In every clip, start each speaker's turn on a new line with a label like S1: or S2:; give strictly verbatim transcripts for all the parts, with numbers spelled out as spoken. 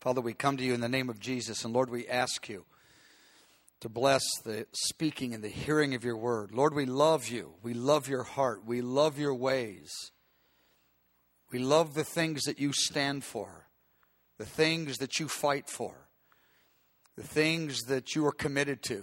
S1: Father, we come to you in the name of Jesus, and Lord, we ask you to bless the speaking and the hearing of your word. Lord, we love you. We love your heart. We love your ways. We love the things that you stand for, the things that you fight for, the things that you are committed to.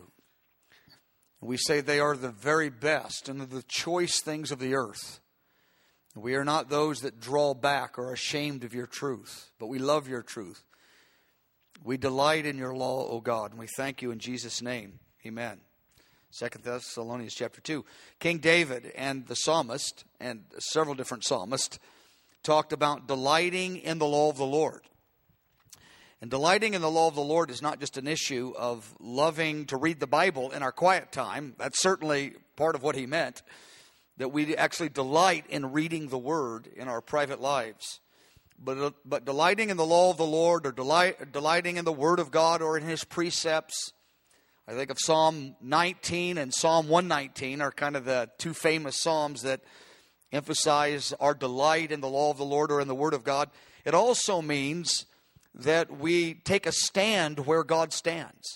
S1: We say they are the very best and the choice things of the earth. We are not those that draw back or are ashamed of your truth, but we love your truth. We delight in your law, O God, and we thank you in Jesus' name. Amen. Second Thessalonians chapter two. King David and the psalmist, and several different psalmists, talked about delighting in the law of the Lord. And delighting in the law of the Lord is not just an issue of loving to read the Bible in our quiet time. That's certainly part of what he meant, that we actually delight in reading the Word in our private lives. But, but delighting in the law of the Lord, or delight, delighting in the Word of God or in His precepts. I think of Psalm nineteen and Psalm one nineteen are kind of the two famous psalms that emphasize our delight in the law of the Lord or in the Word of God. It also means that we take a stand where God stands.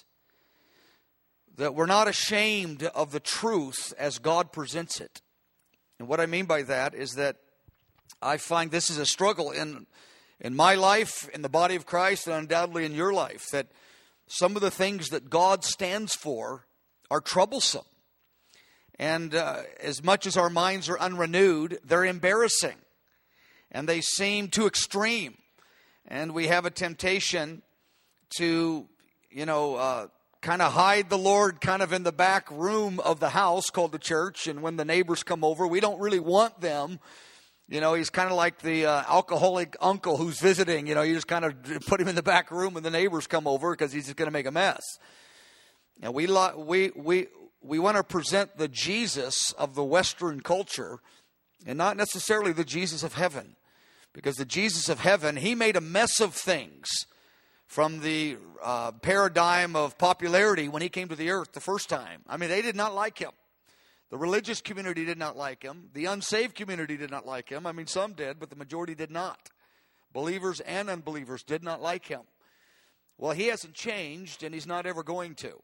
S1: That we're not ashamed of the truth as God presents it. And what I mean by that is that I find this is a struggle in in my life, in the body of Christ, and undoubtedly in your life, that some of the things that God stands for are troublesome. And uh, as much as our minds are unrenewed, they're embarrassing. And they seem too extreme. And we have a temptation to, you know, uh, kind of hide the Lord kind of in the back room of the house called the church. And when the neighbors come over, we don't really want them. You know, he's kind of like the uh, alcoholic uncle who's visiting. You know, you just kind of put him in the back room when the neighbors come over because he's just going to make a mess. And we we we we want to present the Jesus of the Western culture and not necessarily the Jesus of heaven. Because the Jesus of heaven, he made a mess of things from the uh, paradigm of popularity when he came to the earth the first time. I mean, they did not like him. The religious community did not like him. The unsaved community did not like him. I mean, some did, but the majority did not. Believers and unbelievers did not like him. Well, he hasn't changed, and he's not ever going to.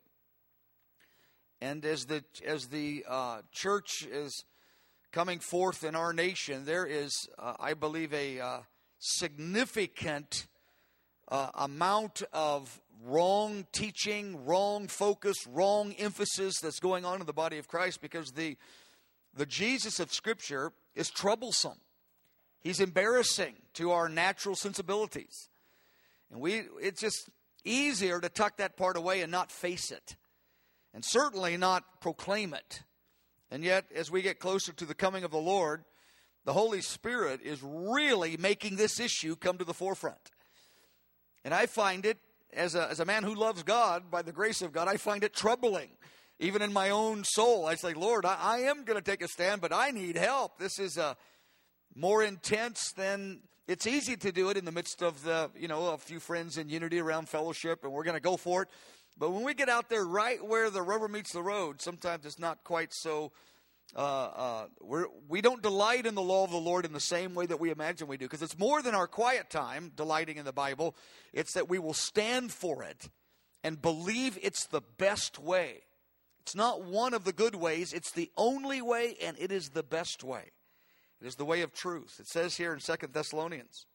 S1: And as the as the uh, church is coming forth in our nation, there is, uh, I believe, a uh, significant uh, amount of wrong teaching, wrong focus, wrong emphasis that's going on in the body of Christ, because the the Jesus of Scripture is troublesome. He's embarrassing to our natural sensibilities. And we it's just easier to tuck that part away and not face it. And certainly not proclaim it. And yet, as we get closer to the coming of the Lord, the Holy Spirit is really making this issue come to the forefront. And I find it, as a, as a man who loves God, by the grace of God, I find it troubling. Even in my own soul, I say, Lord, I, I am going to take a stand, but I need help. This is a more intense than, it's easy to do it in the midst of the, you know, a few friends in unity around fellowship, and we're going to go for it. But when we get out there right where the rubber meets the road, sometimes it's not quite so, uh, uh, we're, we don't delight in the law of the Lord in the same way that we imagine we do. Because it's more than our quiet time, delighting in the Bible. It's that we will stand for it and believe it's the best way. It's not one of the good ways. It's the only way, and it is the best way. It is the way of truth. It says here in Second Thessalonians,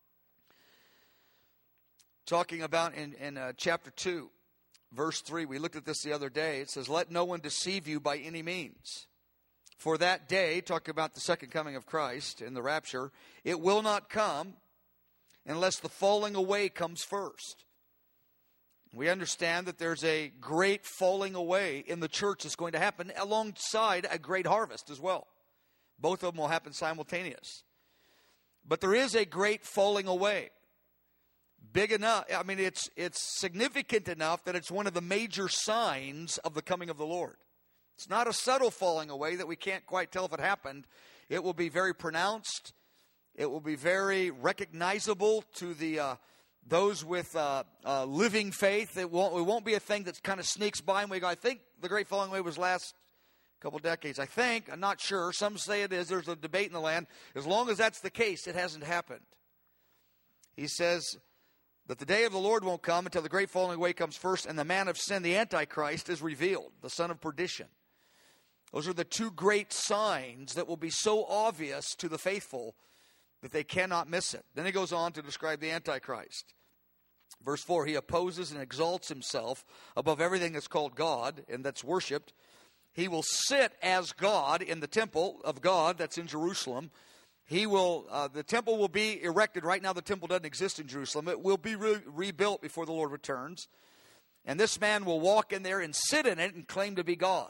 S1: talking about in, in uh, chapter two. Verse three, we looked at this the other day. It says, let no one deceive you by any means. For that day, talking about the second coming of Christ in the rapture, it will not come unless the falling away comes first. We understand that there's a great falling away in the church that's going to happen alongside a great harvest as well. Both of them will happen simultaneous. But there is a great falling away. Big enough, I mean, it's it's significant enough that it's one of the major signs of the coming of the Lord. It's not a subtle falling away that we can't quite tell if it happened. It will be very pronounced. It will be very recognizable to the uh, those with uh, uh, living faith. It won't, it won't be a thing that kind of sneaks by and we go, I think the great falling away was last couple decades. I think, I'm not sure. Some say it is. There's a debate in the land. As long as that's the case, it hasn't happened. He says, That the day of the Lord won't come until the great falling away comes first, and the man of sin, the Antichrist, is revealed, the son of perdition. Those are the two great signs that will be so obvious to the faithful that they cannot miss it. Then he goes on to describe the Antichrist. Verse four, he opposes and exalts himself above everything that's called God and that's worshipped. He will sit as God in the temple of God that's in Jerusalem. He will, uh, the temple will be erected. Right now the temple doesn't exist in Jerusalem. It will be re- rebuilt before the Lord returns. And this man will walk in there and sit in it and claim to be God.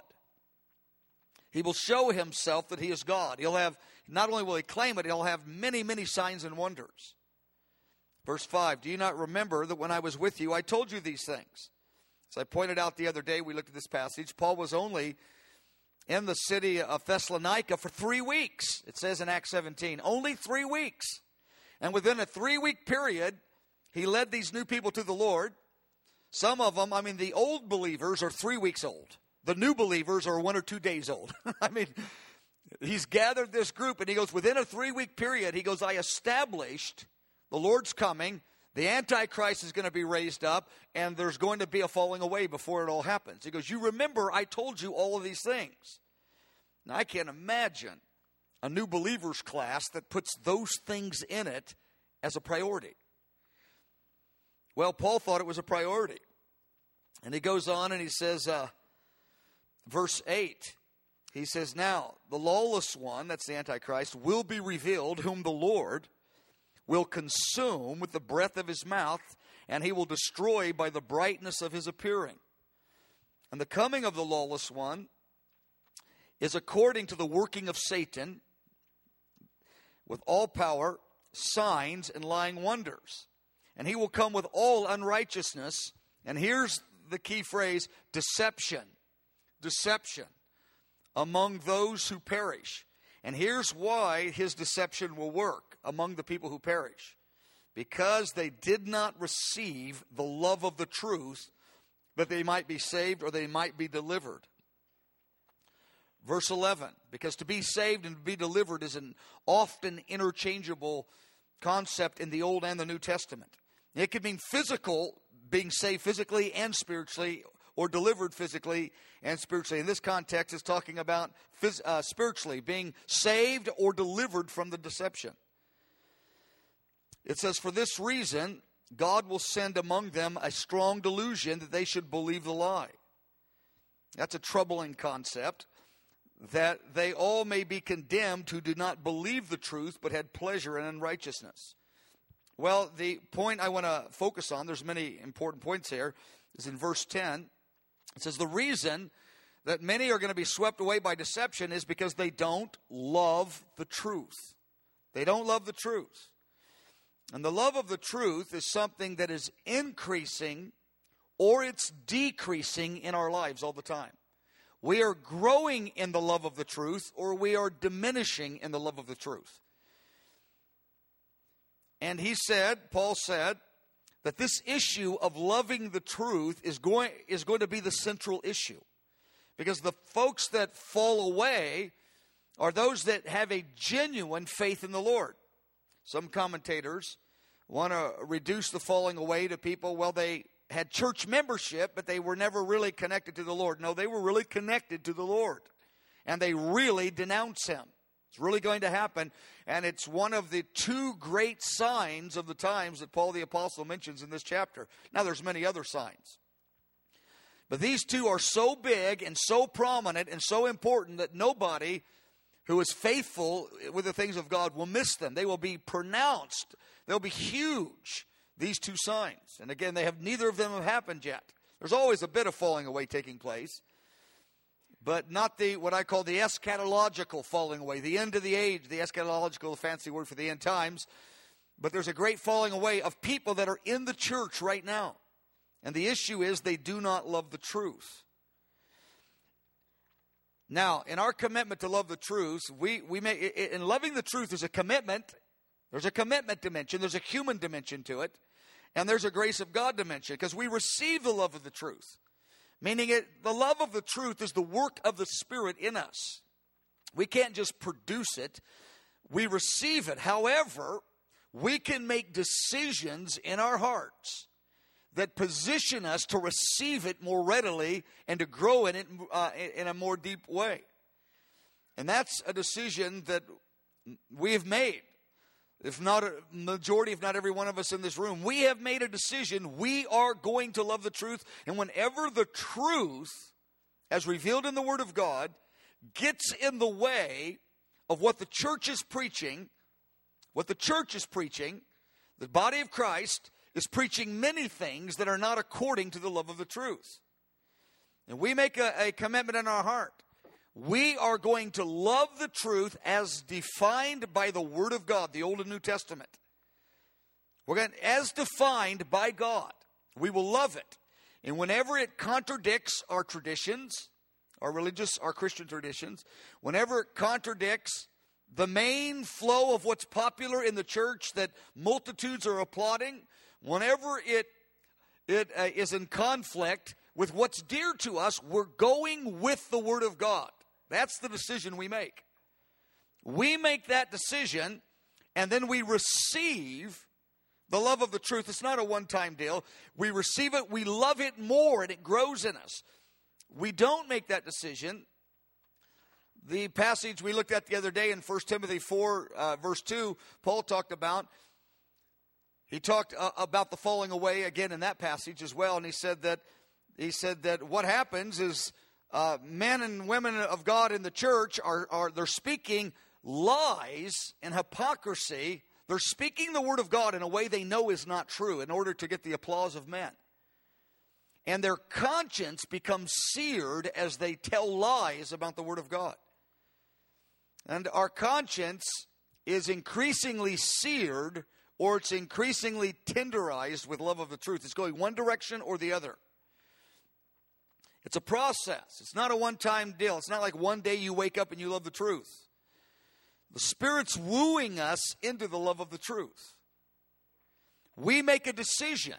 S1: He will show himself that he is God. He'll have, not only will he claim it, he'll have many, many signs and wonders. Verse five, do you not remember that when I was with you, I told you these things? As I pointed out the other day, we looked at this passage. Paul was only in the city of Thessalonica for three weeks. It says in Acts seventeen, only three weeks. And within a three-week period, he led these new people to the Lord. Some of them, I mean, the old believers are three weeks old. The new believers are one or two days old. I mean, he's gathered this group, and he goes, within a three-week period, he goes, I established the Lord's coming, the Antichrist is going to be raised up, and there's going to be a falling away before it all happens. He goes, you remember I told you all of these things. Now, I can't imagine a new believers class that puts those things in it as a priority. Well, Paul thought it was a priority. And he goes on and he says, uh, verse eight, he says, now, the lawless one, that's the Antichrist, will be revealed, whom the Lord will consume with the breath of his mouth, and he will destroy by the brightness of his appearing. And the coming of the lawless one is according to the working of Satan, with all power, signs, and lying wonders. And he will come with all unrighteousness, and here's the key phrase, deception. Deception among those who perish. And here's why his deception will work among the people who perish. Because they did not receive the love of the truth, that they might be saved or they might be delivered. Verse eleven, because to be saved and to be delivered is an often interchangeable concept in the Old and the New Testament. It could mean physical, being saved physically and spiritually, or delivered physically and spiritually. In this context, it's talking about phys- uh, spiritually, being saved or delivered from the deception. It says, for this reason, God will send among them a strong delusion that they should believe the lie. That's a troubling concept, that they all may be condemned who do not believe the truth, but had pleasure in unrighteousness. Well, the point I want to focus on, there's many important points here, is in verse ten. It says, the reason that many are going to be swept away by deception is because they don't love the truth. They don't love the truth. And the love of the truth is something that is increasing or it's decreasing in our lives all the time. We are growing in the love of the truth or we are diminishing in the love of the truth. And he said, Paul said, that this issue of loving the truth is going, is going to be the central issue. Because the folks that fall away are those that have a genuine faith in the Lord. Some commentators want to reduce the falling away to people, well, they had church membership, but they were never really connected to the Lord. No, they were really connected to the Lord. And they really denounce him. It's really going to happen, and it's one of the two great signs of the times that Paul the Apostle mentions in this chapter. Now, there's many other signs. But these two are so big and so prominent and so important that nobody who is faithful with the things of God will miss them. They will be pronounced. They'll be huge, these two signs. And again, they have neither of them have happened yet. There's always a bit of falling away taking place. But not the, what I call the eschatological falling away, the end of the age, the eschatological, a fancy word for the end times. But there's a great falling away of people that are in the church right now. And the issue is they do not love the truth. Now, in our commitment to love the truth, we, we may, in loving the truth, there's a commitment. There's a commitment dimension. There's a human dimension to it. And there's a grace of God dimension because we receive the love of the truth. Meaning it, the love of the truth is the work of the Spirit in us. We can't just produce it. We receive it. However, we can make decisions in our hearts that position us to receive it more readily and to grow in it uh, in a more deep way. And that's a decision that we have made. If not a majority, if not every one of us in this room, we have made a decision. We are going to love the truth. And whenever the truth, as revealed in the Word of God, gets in the way of what the church is preaching, what the church is preaching, the body of Christ is preaching many things that are not according to the love of the truth. And we make a, a commitment in our heart. We are going to love the truth as defined by the Word of God, the Old and New Testament. We're going to, as defined by God, we will love it. And whenever it contradicts our traditions, our religious, our Christian traditions, whenever it contradicts the main flow of what's popular in the church that multitudes are applauding, whenever it it uh, is in conflict with what's dear to us, we're going with the Word of God. That's the decision we make. We make that decision, and then we receive the love of the truth. It's not a one-time deal. We receive it, we love it more, and it grows in us. We don't make that decision. The passage we looked at the other day in First Timothy four, uh, verse two, Paul talked about, he talked uh, about the falling away again in that passage as well, and he said that he said that what happens is uh, men and women of God in the church are, are they're speaking lies and hypocrisy. They're speaking the Word of God in a way they know is not true in order to get the applause of men. And their conscience becomes seared as they tell lies about the Word of God. And our conscience is increasingly seared, or it's increasingly tenderized with love of the truth. It's going one direction or the other. It's a process. It's not a one-time deal. It's not like one day you wake up and you love the truth. The Spirit's wooing us into the love of the truth. We make a decision.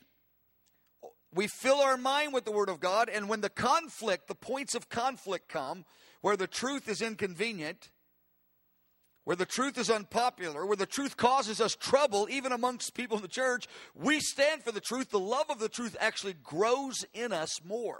S1: We fill our mind with the Word of God, and when the conflict, the points of conflict come, where the truth is inconvenient, where the truth is unpopular, where the truth causes us trouble, even amongst people in the church, we stand for the truth. The love of the truth actually grows in us more.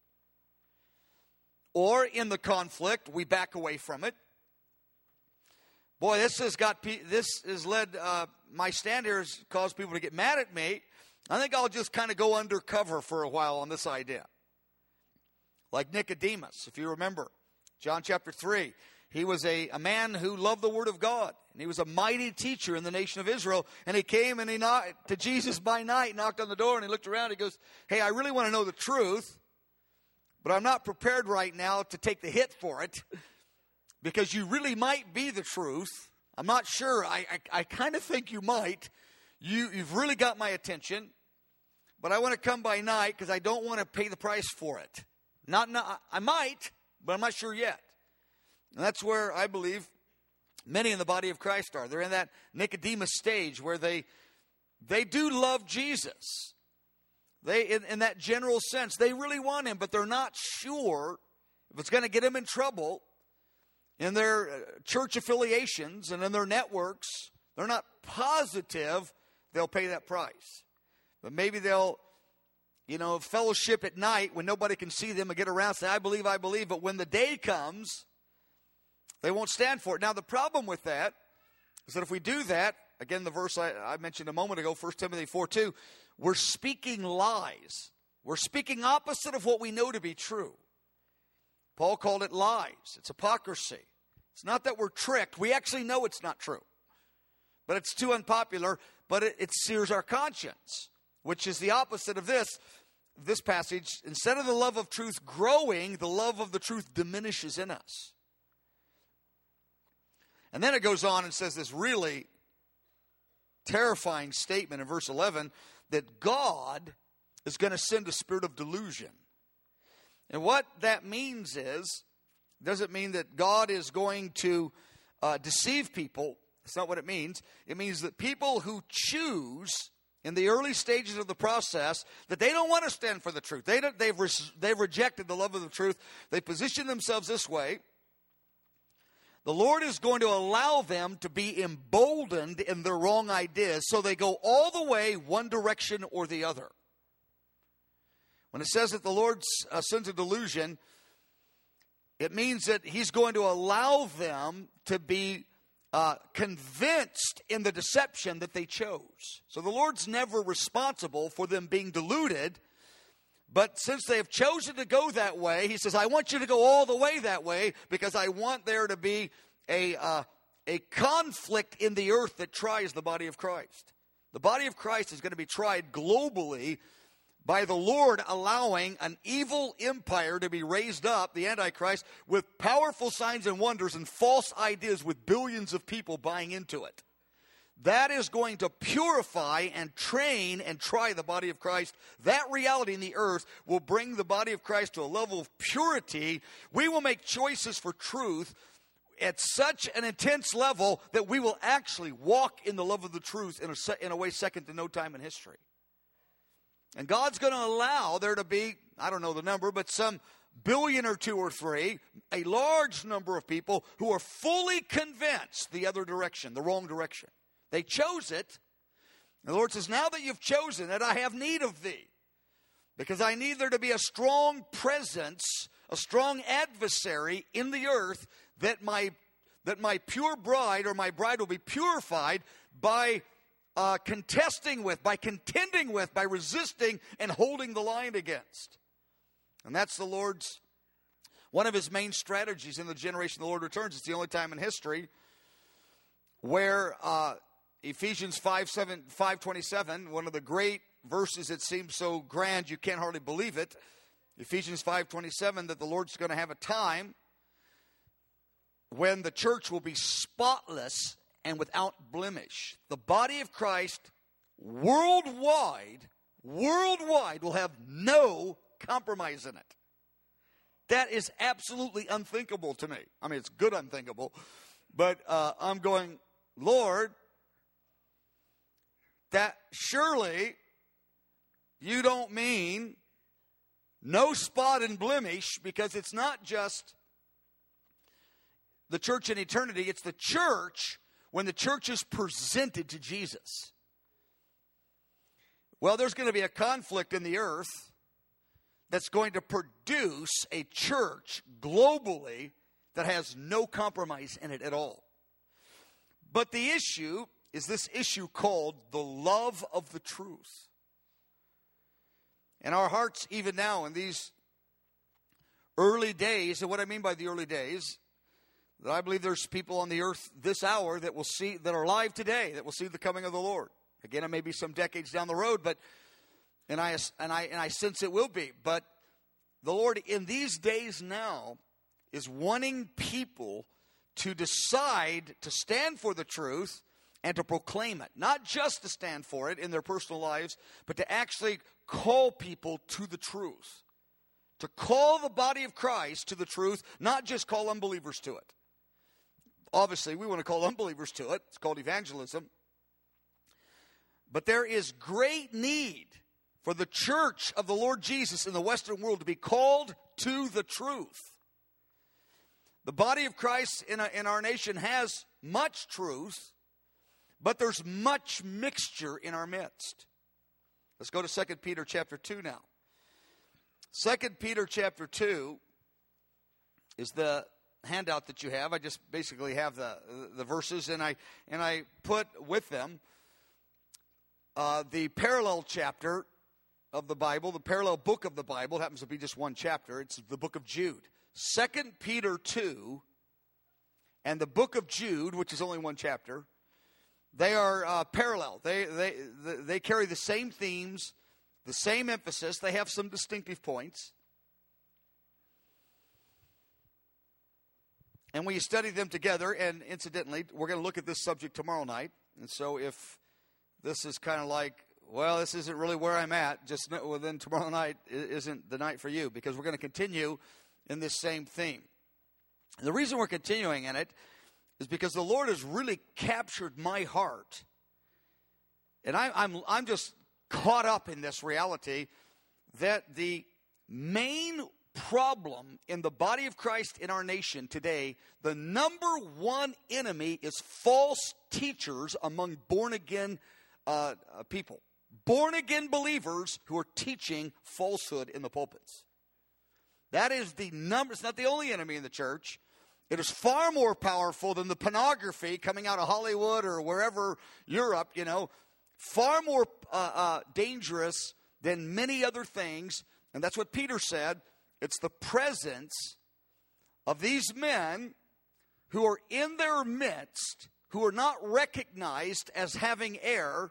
S1: Or in the conflict, we back away from it. Boy, this has got this has led uh, my stand here has caused people to get mad at me. I think I'll just kind of go undercover for a while on this idea. Like Nicodemus, if you remember, John chapter three. He was a, a man who loved the Word of God. And he was a mighty teacher in the nation of Israel. And he came and he knocked to Jesus by night, knocked on the door, and he looked around. He goes, hey, I really want to know the truth, but I'm not prepared right now to take the hit for it, because you really might be the truth. I'm not sure. I, I, I kind of think you might. You, you've really got my attention, but I want to come by night because I don't want to pay the price for it. Not, not I might, but I'm not sure yet. And that's where I believe many in the body of Christ are. They're in that Nicodemus stage where they they do love Jesus. They, in, in that general sense, they really want him, but they're not sure if it's going to get them in trouble in their church affiliations and in their networks. They're not positive they'll pay that price. But maybe they'll, you know, fellowship at night when nobody can see them and get around and say, I believe, I believe. But when the day comes, they won't stand for it. Now, the problem with that is that if we do that, again, the verse I, I mentioned a moment ago, First Timothy four two, we're speaking lies. We're speaking opposite of what we know to be true. Paul called it lies. It's hypocrisy. It's not that we're tricked. We actually know it's not true. But it's too unpopular, but it, it sears our conscience, which is the opposite of this. This passage, instead of the love of truth growing, the love of the truth diminishes in us. And then it goes on and says this really terrifying statement in verse eleven that God is going to send a spirit of delusion. And what that means is, doesn't mean that God is going to uh, deceive people. That's not what it means. It means that people who choose in the early stages of the process that they don't want to stand for the truth. They don't, they've, re- they've rejected the love of the truth. They position themselves this way. The Lord is going to allow them to be emboldened in their wrong ideas so they go all the way one direction or the other. When it says that the Lord uh, sends a delusion, it means that He's going to allow them to be uh, convinced in the deception that they chose. So the Lord's never responsible for them being deluded. But since they have chosen to go that way, He says, I want you to go all the way that way because I want there to be a, uh, a conflict in the earth that tries the body of Christ. The body of Christ is going to be tried globally by the Lord allowing an evil empire to be raised up, the Antichrist, with powerful signs and wonders and false ideas with billions of people buying into it. That is going to purify and train and try the body of Christ. That reality in the earth will bring the body of Christ to a level of purity. We will make choices for truth at such an intense level that we will actually walk in the love of the truth in a, se- in a way second to no time in history. And God's going to allow there to be, I don't know the number, but some billion or two or three, a large number of people who are fully convinced the other direction, the wrong direction. They chose it. The Lord says, now that you've chosen it, I have need of thee. Because I need there to be a strong presence, a strong adversary in the earth that my, that my pure bride or my bride will be purified by uh, contesting with, by contending with, by resisting and holding the line against. And that's the Lord's, one of His main strategies in the generation the Lord returns. It's the only time in history where uh, Ephesians five twenty-seven, one of the great verses that seems so grand you can't hardly believe it. Ephesians five twenty-seven, that the Lord's going to have a time when the church will be spotless and without blemish. The body of Christ worldwide, worldwide will have no compromise in it. That is absolutely unthinkable to me. I mean, it's good unthinkable. But uh, I'm going, Lord, that surely you don't mean no spot and blemish, because it's not just the church in eternity. It's the church when the church is presented to Jesus. Well, there's going to be a conflict in the earth that's going to produce a church globally that has no compromise in it at all. But the issue is this issue called the love of the truth. And our hearts, even now in these early days, and what I mean by the early days, that I believe there's people on the earth this hour that will see, that are alive today, that will see the coming of the Lord. Again, it may be some decades down the road, but and I and I and I sense it will be. But the Lord in these days now is wanting people to decide to stand for the truth and to proclaim it. Not just to stand for it in their personal lives, but to actually call people to the truth. To call the body of Christ to the truth, not just call unbelievers to it. Obviously, we want to call unbelievers to it. It's called evangelism. But there is great need for the church of the Lord Jesus in the Western world to be called to the truth. The body of Christ in, a, in our nation has much truth, but there's much mixture in our midst. Let's go to Second Peter chapter two now. Second Peter chapter two is the handout that you have. I just basically have the, the verses, and I, and I put with them uh, the parallel chapter of the Bible, the parallel book of the Bible. It happens to be just one chapter. It's the book of Jude. Second Peter two and the book of Jude, which is only one chapter, they are uh, parallel. They, they, they carry the same themes, the same emphasis. They have some distinctive points. And when you study them together, and incidentally, we're going to look at this subject tomorrow night. And so if this is kind of like, well, this isn't really where I'm at, just know, well, then tomorrow night isn't the night for you, because we're going to continue in this same theme. And the reason we're continuing in it is because the Lord has really captured my heart. And I, I'm, I'm just caught up in this reality that the main problem in the body of Christ in our nation today, the number one enemy is false teachers among born-again uh, uh, people. Born-again believers who are teaching falsehood in the pulpits. That is the number. It's not the only enemy in the church. It is far more powerful than the pornography coming out of Hollywood or wherever, Europe, you know. Far more uh, uh, dangerous than many other things. And that's what Peter said. It's the presence of these men who are in their midst, who are not recognized as having error.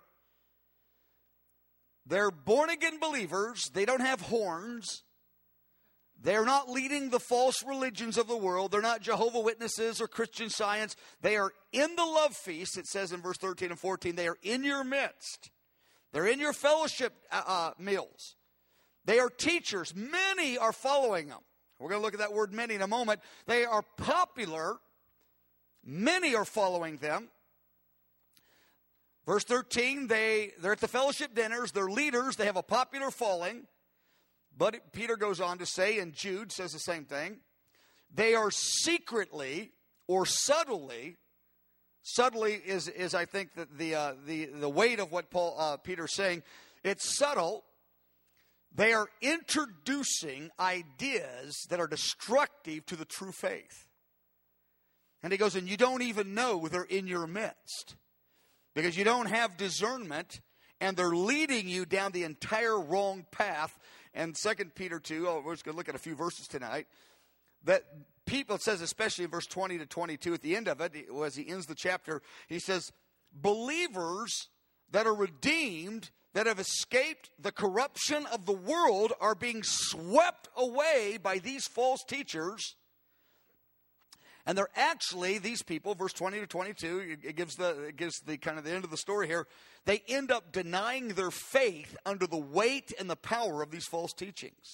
S1: They're born-again believers. They don't have horns. They're not leading the false religions of the world. They're not Jehovah's Witnesses or Christian Science. They are in the love feast, it says in verse thirteen and fourteen. They are in your midst. They're in your fellowship uh, meals. They are teachers. Many are following them. We're going to look at that word many in a moment. They are popular. Many are following them. Verse thirteen, they, they're at the fellowship dinners. They're leaders. They have a popular following. But Peter goes on to say, and Jude says the same thing, they are secretly or subtly, subtly is, is I think, the, the, uh, the, the weight of what Paul uh, Peter's saying. It's subtle. They are introducing ideas that are destructive to the true faith. And he goes, and you don't even know they're in your midst. Because you don't have discernment, and they're leading you down the entire wrong path. And Second Peter two, oh, we're just going to look at a few verses tonight. That people, it says especially in verse twenty to twenty-two, at the end of it, as he ends the chapter, he says, believers that are redeemed, that have escaped the corruption of the world, are being swept away by these false teachers. And they're actually, these people, verse twenty to twenty-two, it gives the it gives the kind of the end of the story here. They end up denying their faith under the weight and the power of these false teachings.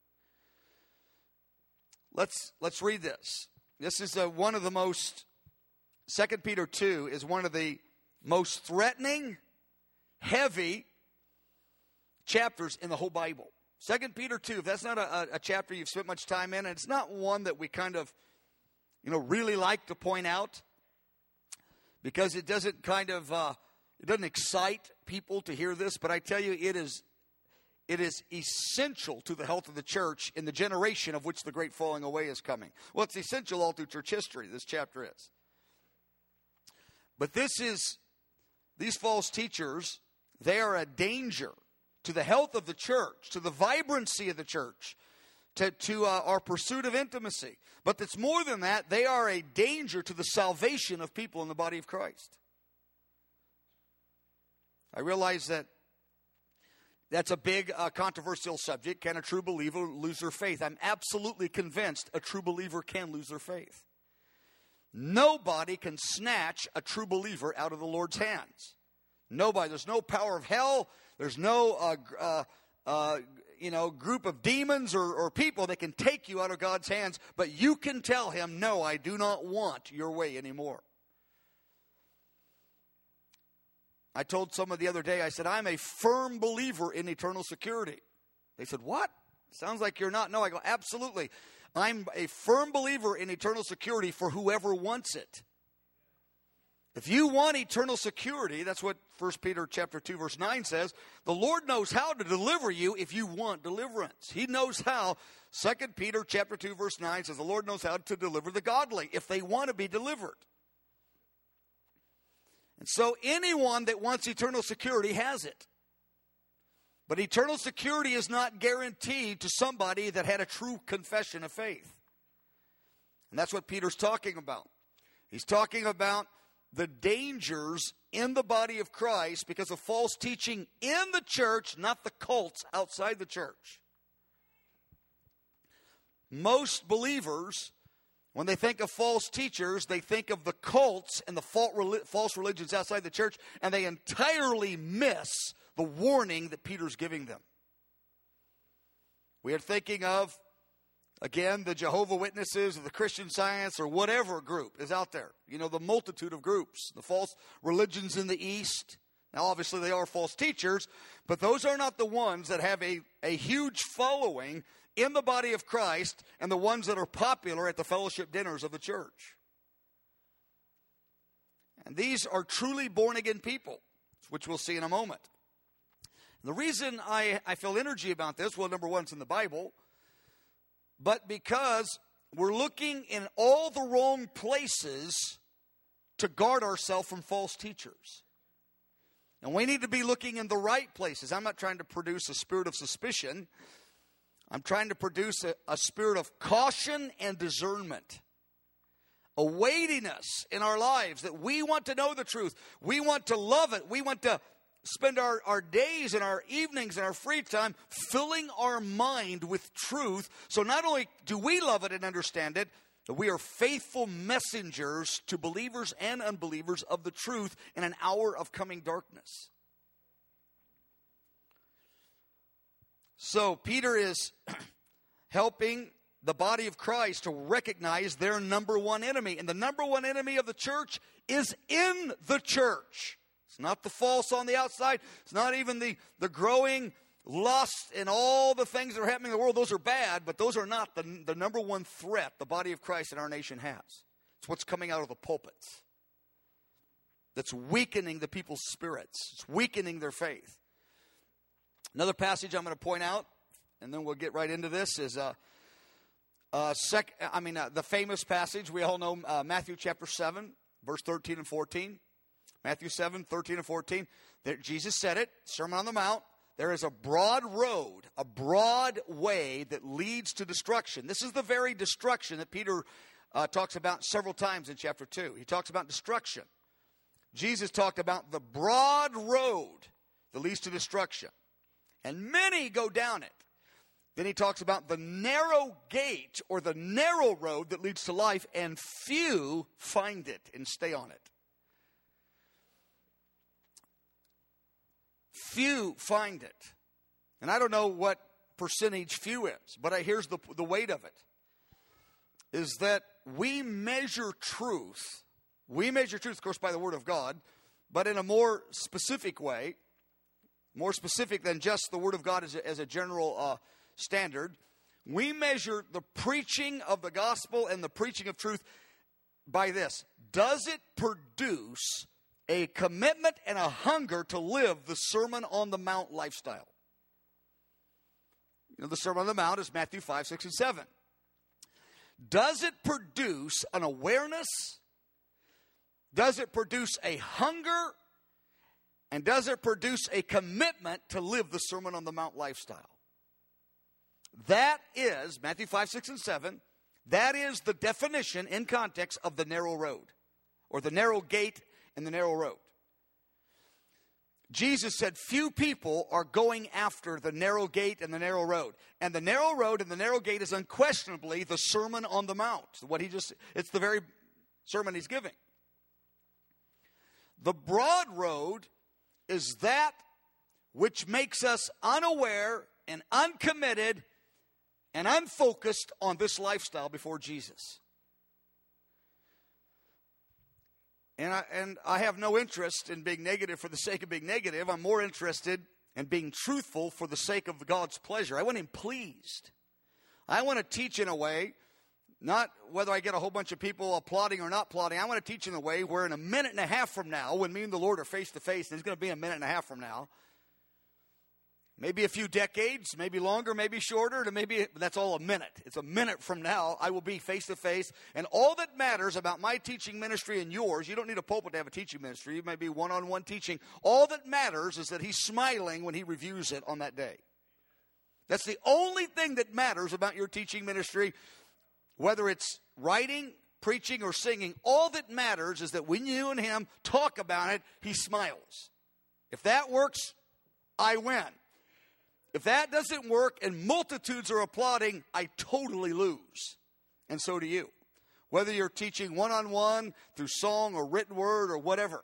S1: Let's let's read this. This is a, one of the most, Second Peter two is one of the most threatening, heavy chapters in the whole Bible. Second Peter two, if that's not a, a chapter you've spent much time in, and it's not one that we kind of you know, really like to point out, because it doesn't kind of, uh, it doesn't excite people to hear this, but I tell you, it is, it is essential to the health of the church in the generation of which the great falling away is coming. Well, it's essential all through church history, this chapter is. But this is, these false teachers, they are a danger to the health of the church, to the vibrancy of the church, to, to uh, our pursuit of intimacy. But it's more than that. They are a danger to the salvation of people in the body of Christ. I realize that that's a big uh, controversial subject. Can a true believer lose their faith? I'm absolutely convinced a true believer can lose their faith. Nobody can snatch a true believer out of the Lord's hands. Nobody. There's no power of hell. There's no uh, uh, uh, you know, group of demons or, or people that can take you out of God's hands, but you can tell him, no, I do not want your way anymore. I told someone the other day, I said, I'm a firm believer in eternal security. They said, what? Sounds like you're not. No, I go, absolutely. I'm a firm believer in eternal security for whoever wants it. If you want eternal security, that's what First Peter chapter two verse nine says, the Lord knows how to deliver you if you want deliverance. He knows how. Second Peter chapter two verse nine says the Lord knows how to deliver the godly if they want to be delivered. And so anyone that wants eternal security has it. But eternal security is not guaranteed to somebody that had a true confession of faith. And that's what Peter's talking about. He's talking about the dangers in the body of Christ because of false teaching in the church, not the cults outside the church. Most believers, when they think of false teachers, they think of the cults and the false religions outside the church, and they entirely miss the warning that Peter's giving them. We are thinking of, again, the Jehovah's Witnesses or the Christian Science or whatever group is out there. You know, the multitude of groups, the false religions in the East. Now, obviously, they are false teachers, but those are not the ones that have a, a huge following in the body of Christ and the ones that are popular at the fellowship dinners of the church. And these are truly born-again people, which we'll see in a moment. The reason I, I feel energy about this, well, number one, it's in the Bible, but because we're looking in all the wrong places to guard ourselves from false teachers. And we need to be looking in the right places. I'm not trying to produce a spirit of suspicion. I'm trying to produce a, a spirit of caution and discernment. A weightiness in our lives that we want to know the truth. We want to love it. We want to spend our, our days and our evenings and our free time filling our mind with truth. So not only do we love it and understand it, but we are faithful messengers to believers and unbelievers of the truth in an hour of coming darkness. So Peter is helping the body of Christ to recognize their number one enemy. And the number one enemy of the church is in the church. It's not the false on the outside. It's not even the, the growing lust and all the things that are happening in the world. Those are bad, but those are not the, the number one threat the body of Christ in our nation has. It's what's coming out of the pulpits. That's weakening the people's spirits. It's weakening their faith. Another passage I'm going to point out, and then we'll get right into this, is uh, uh, sec- I mean uh, the famous passage we all know, uh, Matthew chapter seven, verse thirteen and fourteen. Matthew seven, thirteen and fourteen. There, Jesus said it, Sermon on the Mount. There is a broad road, a broad way that leads to destruction. This is the very destruction that Peter uh, talks about several times in chapter two. He talks about destruction. Jesus talked about the broad road that leads to destruction. And many go down it. Then he talks about the narrow gate or the narrow road that leads to life, and few find it and stay on it. Few find it. And I don't know what percentage few is, but I, here's the, the weight of it. Is that we measure truth. We measure truth, of course, by the Word of God, but in a more specific way, more specific than just the Word of God as a, as a general uh, standard. We measure the preaching of the gospel and the preaching of truth by this. Does it produce a commitment and a hunger to live the Sermon on the Mount lifestyle? You know, the Sermon on the Mount is Matthew five, six, and seven. Does it produce an awareness? Does it produce a hunger? And does it produce a commitment to live the Sermon on the Mount lifestyle? That is, Matthew five, six, and seven, that is the definition in context of the narrow road, or the narrow gate and the narrow road. Jesus said few people are going after the narrow gate and the narrow road. And the narrow road and the narrow gate is unquestionably the Sermon on the Mount. What he just, it's the very sermon he's giving. The broad road is that which makes us unaware and uncommitted and unfocused on this lifestyle before Jesus. And I, and I have no interest in being negative for the sake of being negative. I'm more interested in being truthful for the sake of God's pleasure. I want Him pleased. I want to teach in a way, not whether I get a whole bunch of people applauding or not applauding. I want to teach in a way where in a minute and a half from now, when me and the Lord are face to face, and it's going to be a minute and a half from now, maybe a few decades, maybe longer, maybe shorter, to maybe that's all a minute. It's a minute from now, I will be face to face. And all that matters about my teaching ministry and yours, you don't need a pulpit to have a teaching ministry. You may be one-on-one teaching. All that matters is that He's smiling when He reviews it on that day. That's the only thing that matters about your teaching ministry. Whether it's writing, preaching, or singing, all that matters is that when you and Him talk about it, He smiles. If that works, I win. If that doesn't work and multitudes are applauding, I totally lose. And so do you. Whether you're teaching one-on-one, through song or written word or whatever.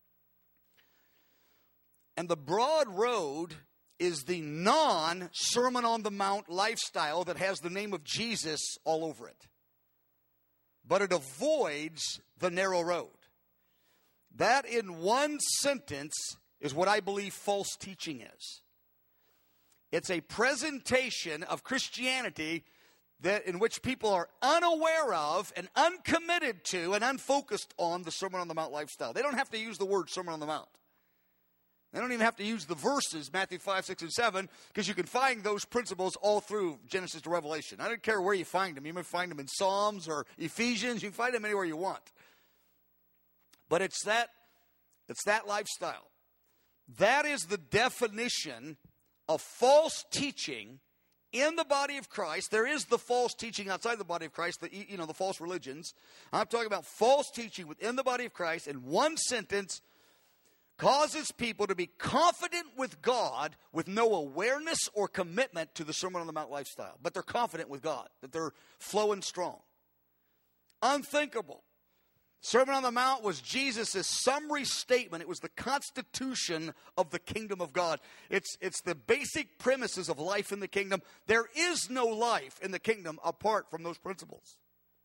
S1: And the broad road is the non-Sermon on the Mount lifestyle that has the name of Jesus all over it. But it avoids the narrow road. That in one sentence is what I believe false teaching is. It's a presentation of Christianity that in which people are unaware of and uncommitted to and unfocused on the Sermon on the Mount lifestyle. They don't have to use the word Sermon on the Mount. They don't even have to use the verses, Matthew five, six, and seven, because you can find those principles all through Genesis to Revelation. I don't care where you find them. You may find them in Psalms or Ephesians. You can find them anywhere you want. But it's that, it's that lifestyle. That is the definition of false teaching in the body of Christ. There is the false teaching outside the body of Christ, the, you know, the false religions. I'm talking about false teaching within the body of Christ. In one sentence, causes people to be confident with God with no awareness or commitment to the Sermon on the Mount lifestyle. But they're confident with God, that they're flowing strong. Unthinkable. Sermon on the Mount was Jesus' summary statement. It was the constitution of the kingdom of God. It's, it's the basic premises of life in the kingdom. There is no life in the kingdom apart from those principles.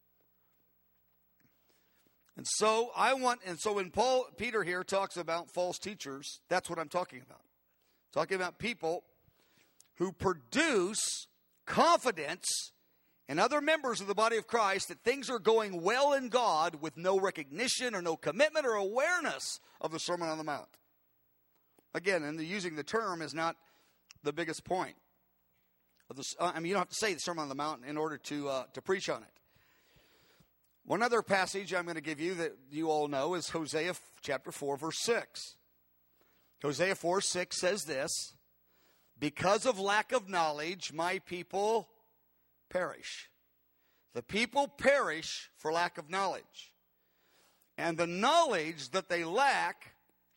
S1: And so I want, and so when Paul, Peter here talks about false teachers, that's what I'm talking about. I'm talking about people who produce confidence in other members of the body of Christ that things are going well in God with no recognition or no commitment or awareness of the Sermon on the Mount. Again, and the, using the term is not the biggest point. Of the, I mean, you don't have to say the Sermon on the Mount in order to uh, to preach on it. One other passage I'm going to give you that you all know is Hosea chapter four, verse six. Hosea four, six says this, because of lack of knowledge, my people perish. The people perish for lack of knowledge. And the knowledge that they lack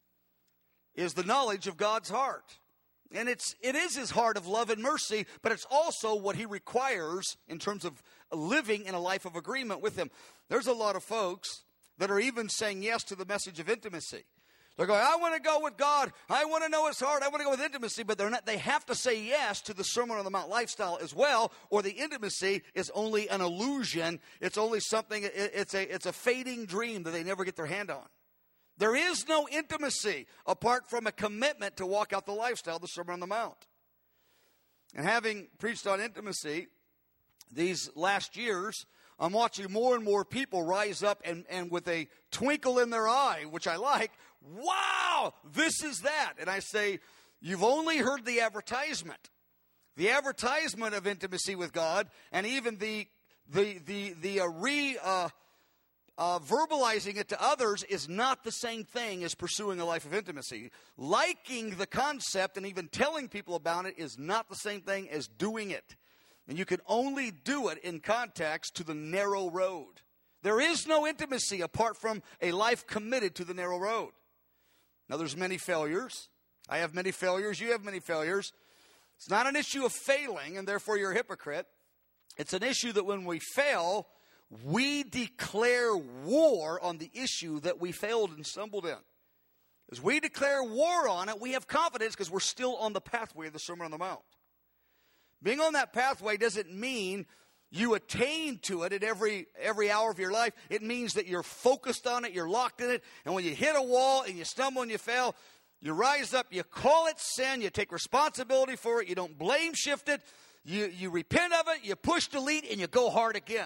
S1: is the knowledge of God's heart. And it's, it is his heart of love and mercy, but it's also what he requires in terms of living in a life of agreement with him. There's a lot of folks that are even saying yes to the message of intimacy. They're going, I want to go with God. I want to know his heart. I want to go with intimacy. But they're not, they have to say yes to the Sermon on the Mount lifestyle as well, or the intimacy is only an illusion. It's only something, it, it's a, it's a fading dream that they never get their hand on. There is no intimacy apart from a commitment to walk out the lifestyle, the Sermon on the Mount. And having preached on intimacy these last years, I'm watching more and more people rise up and, and with a twinkle in their eye, which I like, wow, this is that. And I say, you've only heard the advertisement. The advertisement of intimacy with God, and even the the the the uh, re uh, uh, verbalizing it to others is not the same thing as pursuing a life of intimacy. Liking the concept and even telling people about it is not the same thing as doing it. And you can only do it in context to the narrow road. There is no intimacy apart from a life committed to the narrow road. Now, there's many failures. I have many failures. You have many failures. It's not an issue of failing, and therefore you're a hypocrite. It's an issue that when we fail, we declare war on the issue that we failed and stumbled in. As we declare war on it, we have confidence because we're still on the pathway of the Sermon on the Mount. Being on that pathway doesn't mean you attain to it at every every hour of your life. It means that you're focused on it, you're locked in it, and when you hit a wall and you stumble and you fail, you rise up, you call it sin, you take responsibility for it, you don't blame shift it, you, you repent of it, you push delete, and you go hard again.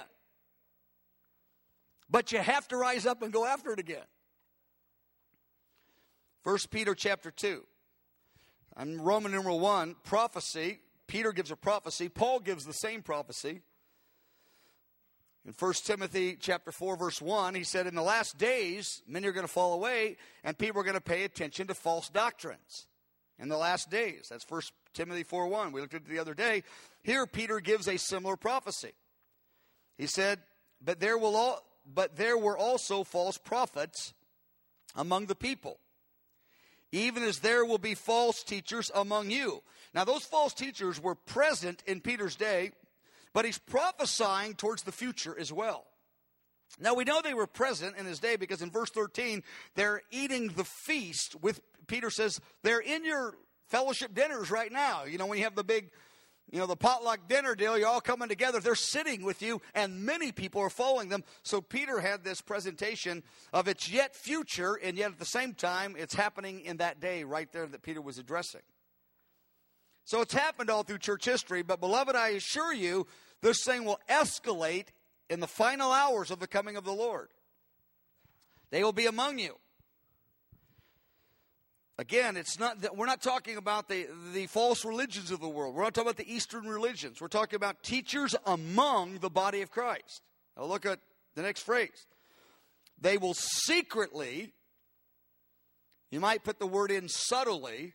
S1: But you have to rise up and go after it again. First Peter chapter two. I'm Roman numeral one, prophecy. Peter gives a prophecy. Paul gives the same prophecy. In First Timothy chapter four, verse one, he said, in the last days, many are going to fall away, and people are going to pay attention to false doctrines. In the last days. That's First Timothy four, one. We looked at it the other day. Here, Peter gives a similar prophecy. He said, but there will all, but there were also false prophets among the people, even as there will be false teachers among you. Now, those false teachers were present in Peter's day, but he's prophesying towards the future as well. Now, we know they were present in his day because in verse thirteen, they're eating the feast with, Peter says, they're in your fellowship dinners right now. You know, when you have the big, you know, the potluck dinner deal, you're all coming together. They're sitting with you, and many people are following them. So Peter had this presentation of it's yet future, and yet at the same time, it's happening in that day right there that Peter was addressing. So it's happened all through church history, but beloved, I assure you, this thing will escalate in the final hours of the coming of the Lord. They will be among you. Again, it's not that we're not talking about the, the false religions of the world. We're not talking about the Eastern religions. We're talking about teachers among the body of Christ. Now look at the next phrase. They will secretly, you might put the word in subtly,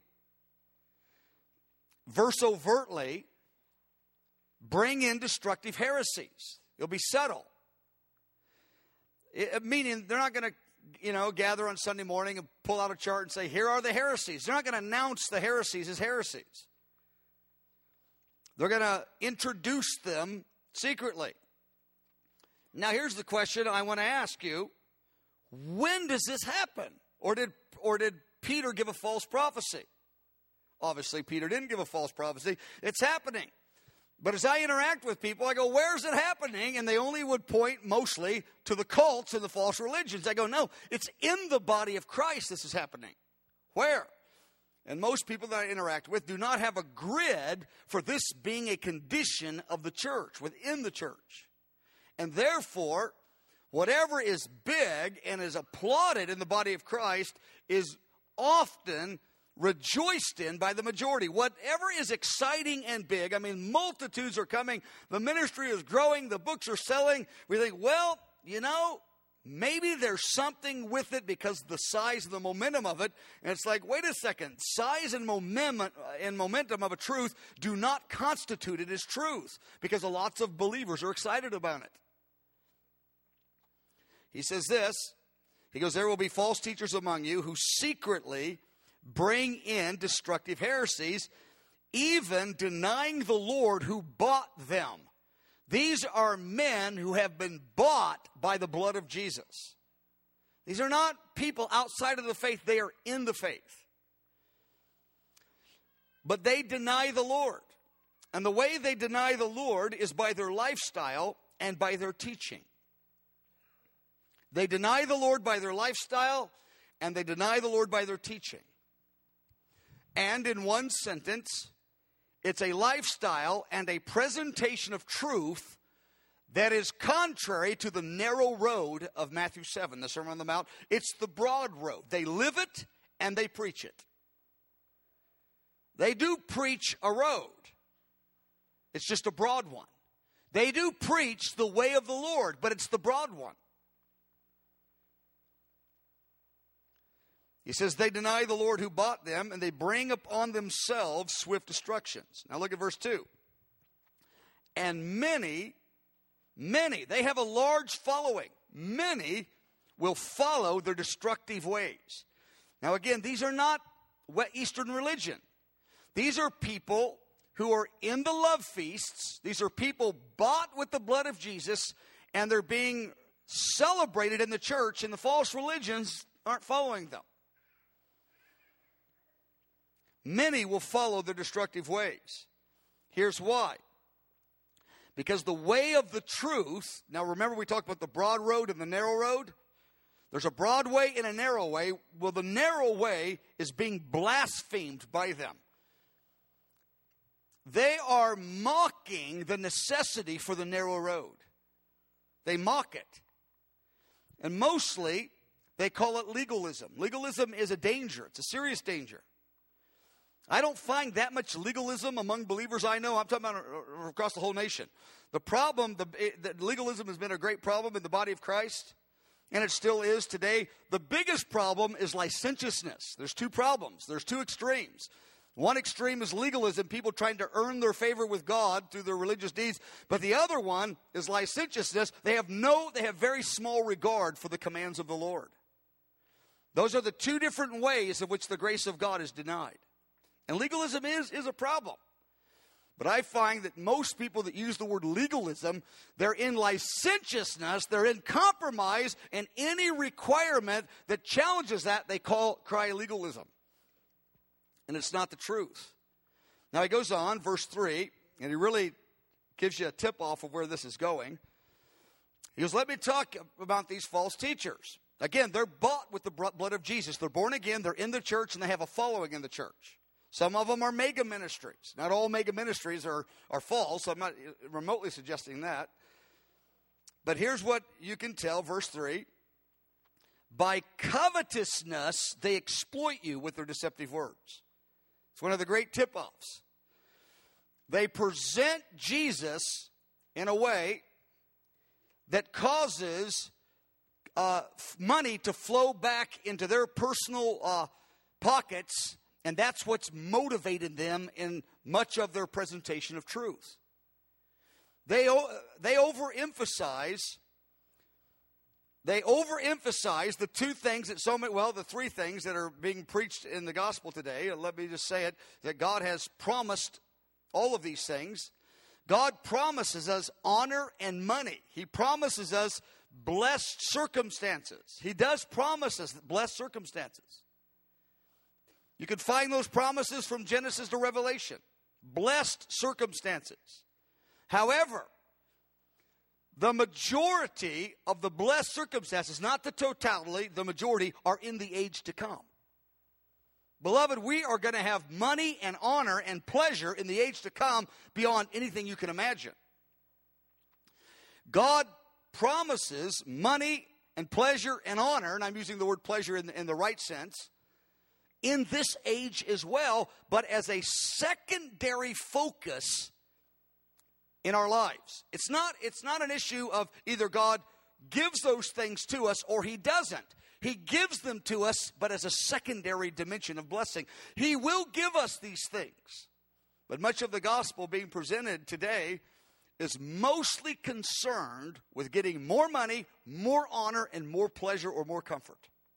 S1: verse overtly, bring in destructive heresies. It'll be subtle. It, meaning they're not going to, you know, gather on Sunday morning and pull out a chart and say, here are the heresies. They're not going to announce the heresies as heresies. They're going to introduce them secretly. Now here's the question I want to ask you. When does this happen? Or did, or did Peter give a false prophecy? Obviously, Peter didn't give a false prophecy. It's happening. But as I interact with people, I go, where's it happening? And they only would point mostly to the cults and the false religions. I go, no, it's in the body of Christ this is happening. Where? And most people that I interact with do not have a grid for this being a condition of the church, within the church. And therefore, whatever is big and is applauded in the body of Christ is often rejoiced in by the majority. Whatever is exciting and big, I mean, multitudes are coming, the ministry is growing, the books are selling. We think, well, you know, maybe there's something with it because of the size and the momentum of it. And it's like, wait a second, size and momentum, and momentum of a truth do not constitute it as truth because lots of believers are excited about it. He says this, he goes, there will be false teachers among you who secretly bring in destructive heresies, even denying the Lord who bought them. These are men who have been bought by the blood of Jesus. These are not people outside of the faith. They are in the faith. But they deny the Lord. And the way they deny the Lord is by their lifestyle and by their teaching. They deny the Lord by their lifestyle and they deny the Lord by their teaching. And in one sentence, it's a lifestyle and a presentation of truth that is contrary to the narrow road of Matthew seven, the Sermon on the Mount. It's the broad road. They live it and they preach it. They do preach a road. It's just a broad one. They do preach the way of the Lord, but it's the broad one. He says, they deny the Lord who bought them, and they bring upon themselves swift destructions. Now look at verse two. And many, many, they have a large following. Many will follow their destructive ways. Now again, these are not Eastern religion. These are people who are in the love feasts. These are people bought with the blood of Jesus, and they're being celebrated in the church, and the false religions aren't following them. Many will follow their destructive ways. Here's why. Because the way of the truth, now remember we talked about the broad road and the narrow road? There's a broad way and a narrow way. Well, the narrow way is being blasphemed by them. They are mocking the necessity for the narrow road. They mock it. And mostly, they call it legalism. Legalism is a danger. It's a serious danger. I don't find that much legalism among believers I know. I'm talking about across the whole nation. The problem, the, the legalism has been a great problem in the body of Christ, and it still is today. The biggest problem is licentiousness. There's two problems. There's two extremes. One extreme is legalism, people trying to earn their favor with God through their religious deeds. But the other one is licentiousness. They have no, they have very small regard for the commands of the Lord. Those are the two different ways of which the grace of God is denied. And legalism is, is a problem. But I find that most people that use the word legalism, they're in licentiousness, they're in compromise, and any requirement that challenges that, they call, cry legalism. And it's not the truth. Now he goes on, verse three, and he really gives you a tip-off of where this is going. He goes, let me talk about these false teachers. Again, they're bought with the blood of Jesus. They're born again, they're in the church, and they have a following in the church. Some of them are mega ministries. Not all mega ministries are, are false. I'm not remotely suggesting that. But here's what you can tell, verse three. By covetousness, they exploit you with their deceptive words. It's one of the great tip-offs. They present Jesus in a way that causes uh, money to flow back into their personal uh, pockets, and that's what's motivated them in much of their presentation of truth. They, they overemphasize They overemphasize the two things that so many, well, the three things that are being preached in the gospel today. Let me just say it, that God has promised all of these things. God promises us honor and money. He promises us blessed circumstances. He does promise us blessed circumstances. You can find those promises from Genesis to Revelation. Blessed circumstances. However, the majority of the blessed circumstances, not the totality, the majority, are in the age to come. Beloved, we are going to have money and honor and pleasure in the age to come beyond anything you can imagine. God promises money and pleasure and honor, and I'm using the word pleasure in the, in the right sense, in this age as well, but as a secondary focus in our lives. It's not, it's not an issue of either God gives those things to us or He doesn't. He gives them to us, but as a secondary dimension of blessing. He will give us these things. But much of the gospel being presented today is mostly concerned with getting more money, more honor, and more pleasure or more comfort.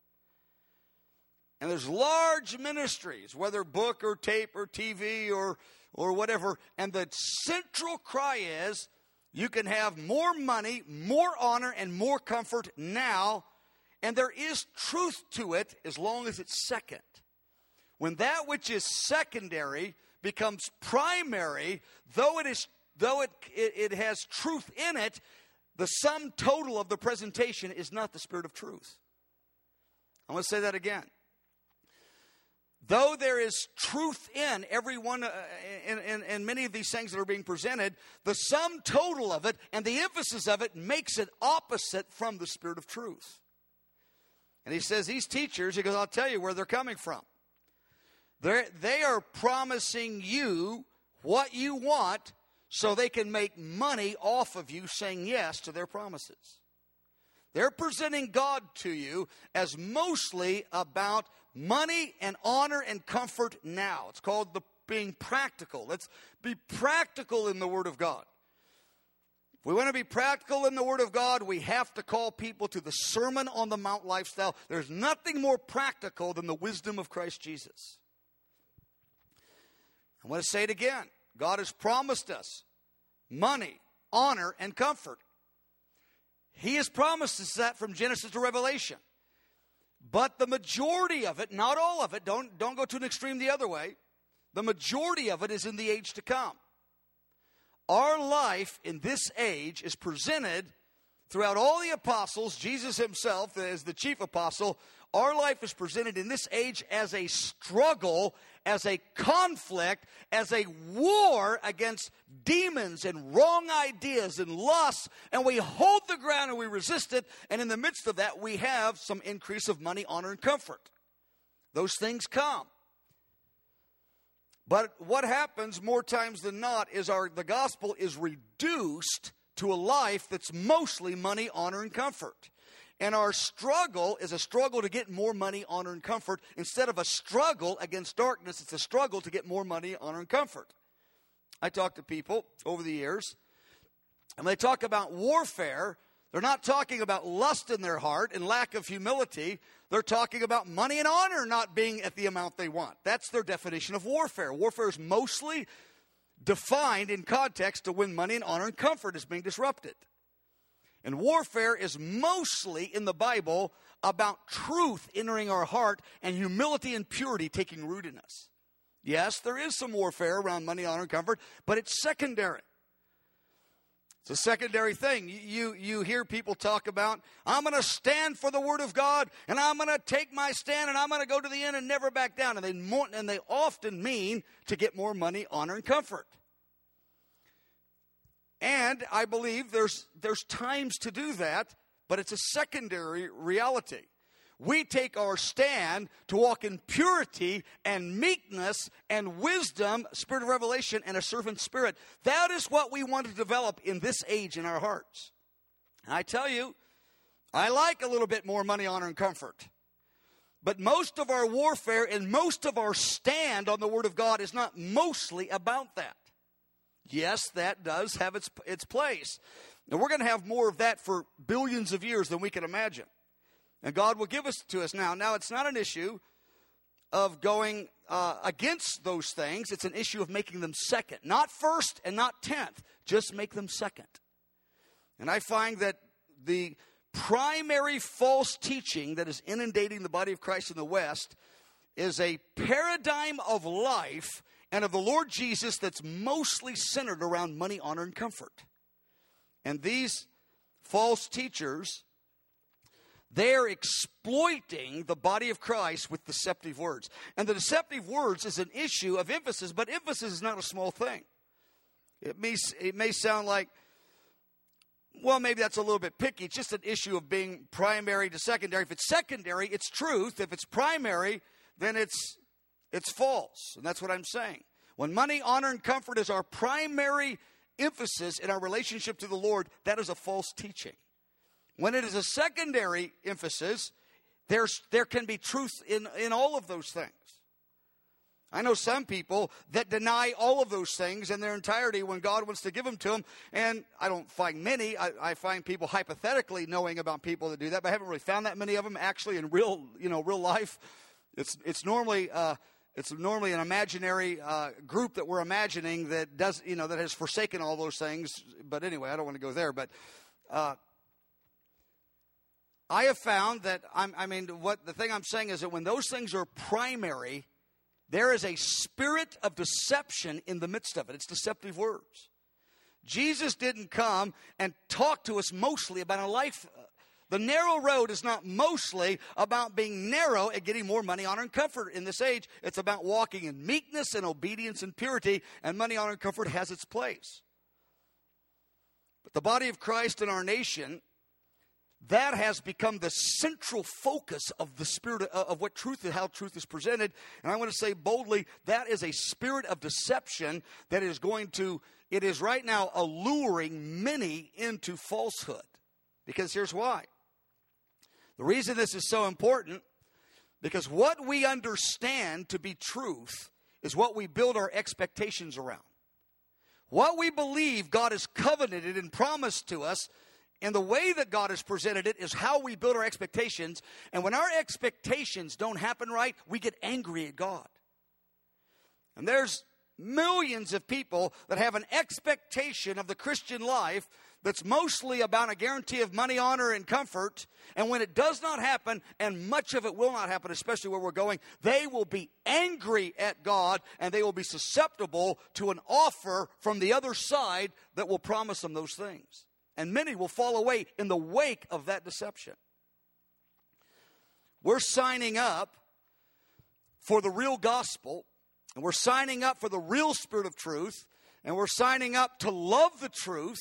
S1: And there's large ministries, whether book or tape or T V or or whatever, and the central cry is, you can have more money, more honor, and more comfort now, and there is truth to it as long as it's second. When that which is secondary becomes primary, though it is, though it, it, it has truth in it, the sum total of the presentation is not the spirit of truth. I want to say that again. Though there is truth in every one, uh, in, in, in many of these things that are being presented, the sum total of it and the emphasis of it makes it opposite from the spirit of truth. And he says, these teachers, he goes, I'll tell you where they're coming from. They're, they are promising you what you want so they can make money off of you saying yes to their promises. They're presenting God to you as mostly about money and honor and comfort now. It's called the being practical. Let's be practical in the Word of God. If we want to be practical in the Word of God, we have to call people to the Sermon on the Mount lifestyle. There's nothing more practical than the wisdom of Christ Jesus. I want to say it again. God has promised us money, honor, and comfort. He has promised us that from Genesis to Revelation. But the majority of it, not all of it, don't, don't go to an extreme the other way. The majority of it is in the age to come. Our life in this age is presented throughout all the apostles, Jesus himself as the chief apostle. Our life is presented in this age as a struggle, as a conflict, as a war against demons and wrong ideas and lusts, and we hold the ground and we resist it, and in the midst of that we have some increase of money, honor, and comfort. Those things come. But what happens more times than not is our the gospel is reduced to a life that's mostly money, honor, and comfort. And our struggle is a struggle to get more money, honor, and comfort. Instead of a struggle against darkness, it's a struggle to get more money, honor, and comfort. I talk to people over the years, and when they talk about warfare, they're not talking about lust in their heart and lack of humility. They're talking about money and honor not being at the amount they want. That's their definition of warfare. Warfare is mostly defined in context to when money and honor and comfort is being disrupted. And warfare is mostly in the Bible about truth entering our heart and humility and purity taking root in us. Yes, there is some warfare around money, honor, and comfort, but it's secondary. It's a secondary thing. You, you hear people talk about, I'm going to stand for the Word of God, and I'm going to take my stand, and I'm going to go to the end and never back down. And they, more, and they often mean to get more money, honor, and comfort. And I believe there's, there's times to do that, but it's a secondary reality. We take our stand to walk in purity and meekness and wisdom, spirit of revelation, and a servant spirit. That is what we want to develop in this age in our hearts. And I tell you, I like a little bit more money, honor, and comfort. But most of our warfare and most of our stand on the Word of God is not mostly about that. Yes, that does have its, its place. And we're going to have more of that for billions of years than we can imagine. And God will give us to us now. Now, it's not an issue of going uh, against those things. It's an issue of making them second. Not first and not tenth. Just make them second. And I find that the primary false teaching that is inundating the body of Christ in the West is a paradigm of life and of the Lord Jesus that's mostly centered around money, honor, and comfort. And these false teachers, they're exploiting the body of Christ with deceptive words. And the deceptive words is an issue of emphasis, but emphasis is not a small thing. It may, it may sound like, well, maybe that's a little bit picky. It's just an issue of being primary to secondary. If it's secondary, it's truth. If it's primary, then it's it's false. And that's what I'm saying. When money, honor, and comfort is our primary emphasis in our relationship to the Lord, that is a false teaching. When it is a secondary emphasis, there's, there can be truth in, in all of those things. I know some people that deny all of those things in their entirety when God wants to give them to them. And I don't find many. I, I find people hypothetically knowing about people that do that, but I haven't really found that many of them actually in real, you know, real life. It's it's normally uh, it's normally an imaginary uh, group that we're imagining that does, you know, that has forsaken all those things. But anyway, I don't want to go there. But uh, I have found that I'm, I mean, what the thing I'm saying is that when those things are primary, there is a spirit of deception in the midst of it. It's deceptive words. Jesus didn't come and talk to us mostly about a life. The narrow road is not mostly about being narrow and getting more money, honor, and comfort in this age. It's about walking in meekness and obedience and purity, and money, honor, and comfort has its place. But the body of Christ in our nation, that has become the central focus of the spirit of, of what truth is, how truth is presented. And I want to say boldly, that is a spirit of deception that is going to, it is right now alluring many into falsehood. Because here's why. The reason this is so important, because what we understand to be truth is what we build our expectations around. What we believe God has covenanted and promised to us, and the way that God has presented it is how we build our expectations. And when our expectations don't happen right, we get angry at God. And there's millions of people that have an expectation of the Christian life that's mostly about a guarantee of money, honor, and comfort. And when it does not happen, and much of it will not happen, especially where we're going, they will be angry at God, and they will be susceptible to an offer from the other side that will promise them those things. And many will fall away in the wake of that deception. We're signing up for the real gospel, and we're signing up for the real spirit of truth, and we're signing up to love the truth.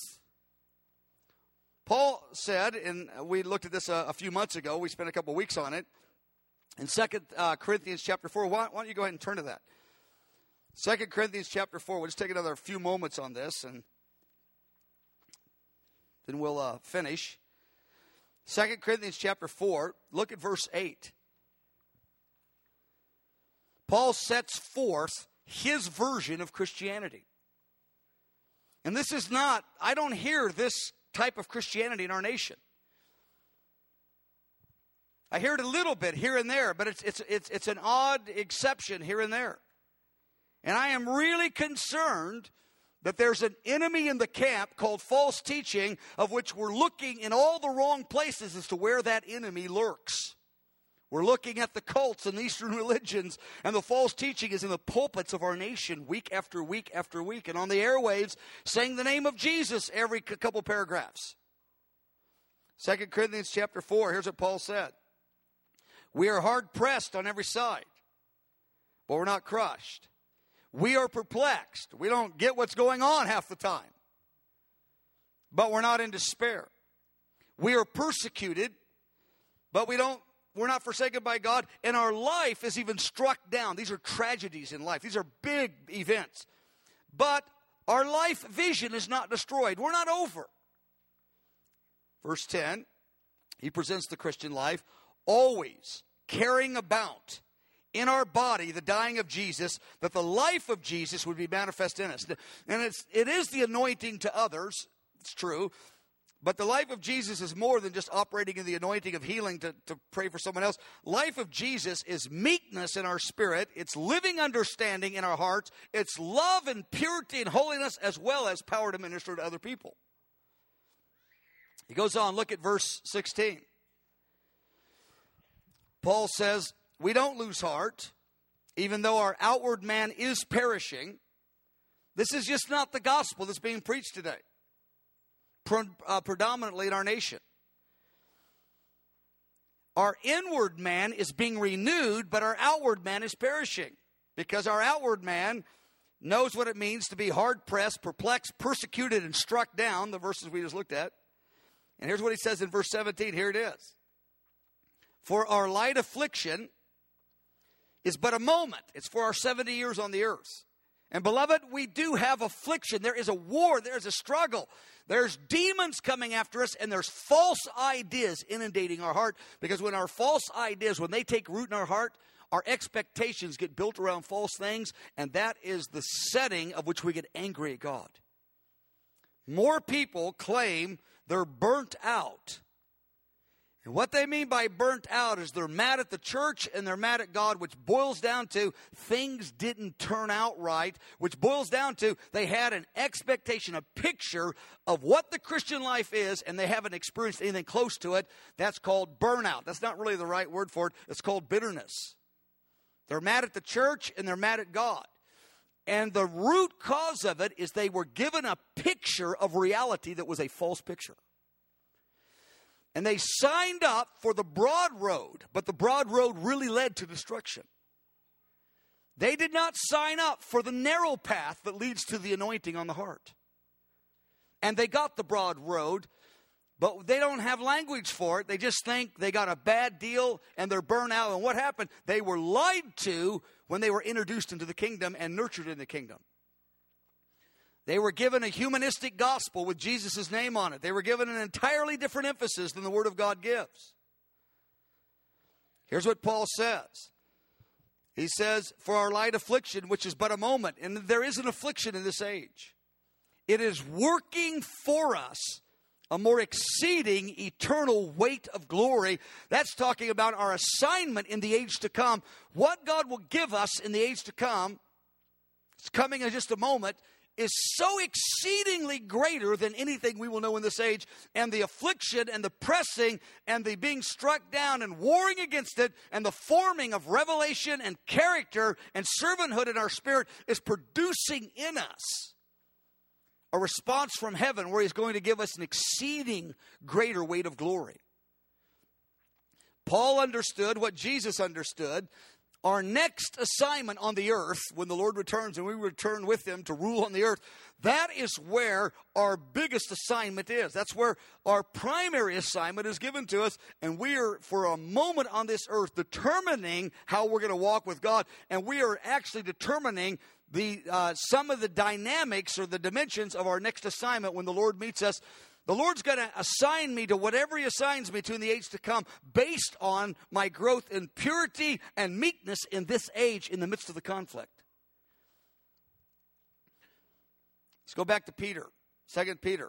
S1: Paul said, and we looked at this a, a few months ago, we spent a couple weeks on it, in Second uh, Corinthians chapter four. Why, why don't you go ahead and turn to that? Second Corinthians chapter four. We'll just take another few moments on this, and then we'll uh, finish. Second Corinthians chapter four, look at verse eight. Paul sets forth his version of Christianity. And this is not, I don't hear this type of Christianity in our nation. I hear it a little bit here and there, but it's it's it's it's an odd exception here and there. And I am really concerned that there's an enemy in the camp called false teaching, of which we're looking in all the wrong places as to where that enemy lurks. We're looking at the cults and Eastern religions, and the false teaching is in the pulpits of our nation week after week after week, and on the airwaves saying the name of Jesus every couple paragraphs. Second Corinthians chapter four, here's what Paul said. We are hard pressed on every side, but we're not crushed. We are perplexed. We don't get what's going on half the time, but we're not in despair. We are persecuted, but we don't, we're not forsaken by God, and our life is even struck down. These are tragedies in life. These are big events. But our life vision is not destroyed. We're not over. Verse ten, he presents the Christian life always carrying about in our body the dying of Jesus, that the life of Jesus would be manifest in us. And it's, it is the anointing to others, it's true, but the life of Jesus is more than just operating in the anointing of healing to, to pray for someone else. Life of Jesus is meekness in our spirit, it's living understanding in our hearts, it's love and purity and holiness, as well as power to minister to other people. He goes on, look at verse sixteen. Paul says, we don't lose heart, even though our outward man is perishing. This is just not the gospel that's being preached today, pre- uh, predominantly in our nation. Our inward man is being renewed, but our outward man is perishing, because our outward man knows what it means to be hard-pressed, perplexed, persecuted, and struck down, the verses we just looked at. And here's what he says in verse seventeen. Here it is. For our light affliction is but a moment. It's for our seventy years on the earth. And beloved, we do have affliction. There is a war. There's a struggle. There's demons coming after us, and there's false ideas inundating our heart. Because when our false ideas, when they take root in our heart, our expectations get built around false things, and that is the setting of which we get angry at God. More people claim they're burnt out. And what they mean by burnt out is they're mad at the church and they're mad at God, which boils down to things didn't turn out right, which boils down to they had an expectation, a picture of what the Christian life is, and they haven't experienced anything close to it. That's called burnout. That's not really the right word for it. It's called bitterness. They're mad at the church and they're mad at God. And the root cause of it is they were given a picture of reality that was a false picture. And they signed up for the broad road, but the broad road really led to destruction. They did not sign up for the narrow path that leads to the anointing on the heart. And they got the broad road, but they don't have language for it. They just think they got a bad deal and they're burnt out. And what happened? They were lied to when they were introduced into the kingdom and nurtured in the kingdom. They were given a humanistic gospel with Jesus' name on it. They were given an entirely different emphasis than the Word of God gives. Here's what Paul says. He says, for our light affliction, which is but a moment, and there is an affliction in this age, it is working for us a more exceeding eternal weight of glory. That's talking about our assignment in the age to come. What God will give us in the age to come, it's coming in just a moment, is so exceedingly greater than anything we will know in this age. And the affliction and the pressing and the being struck down and warring against it and the forming of revelation and character and servanthood in our spirit is producing in us a response from heaven where He's going to give us an exceeding greater weight of glory. Paul understood what Jesus understood. Our next assignment on the earth, when the Lord returns and we return with Him to rule on the earth, that is where our biggest assignment is. That's where our primary assignment is given to us. And we are, for a moment on this earth, determining how we're going to walk with God. And we are actually determining the uh, some of the dynamics or the dimensions of our next assignment when the Lord meets us. The Lord's going to assign me to whatever He assigns me to in the age to come based on my growth in purity and meekness in this age in the midst of the conflict. Let's go back to Peter, Second Peter.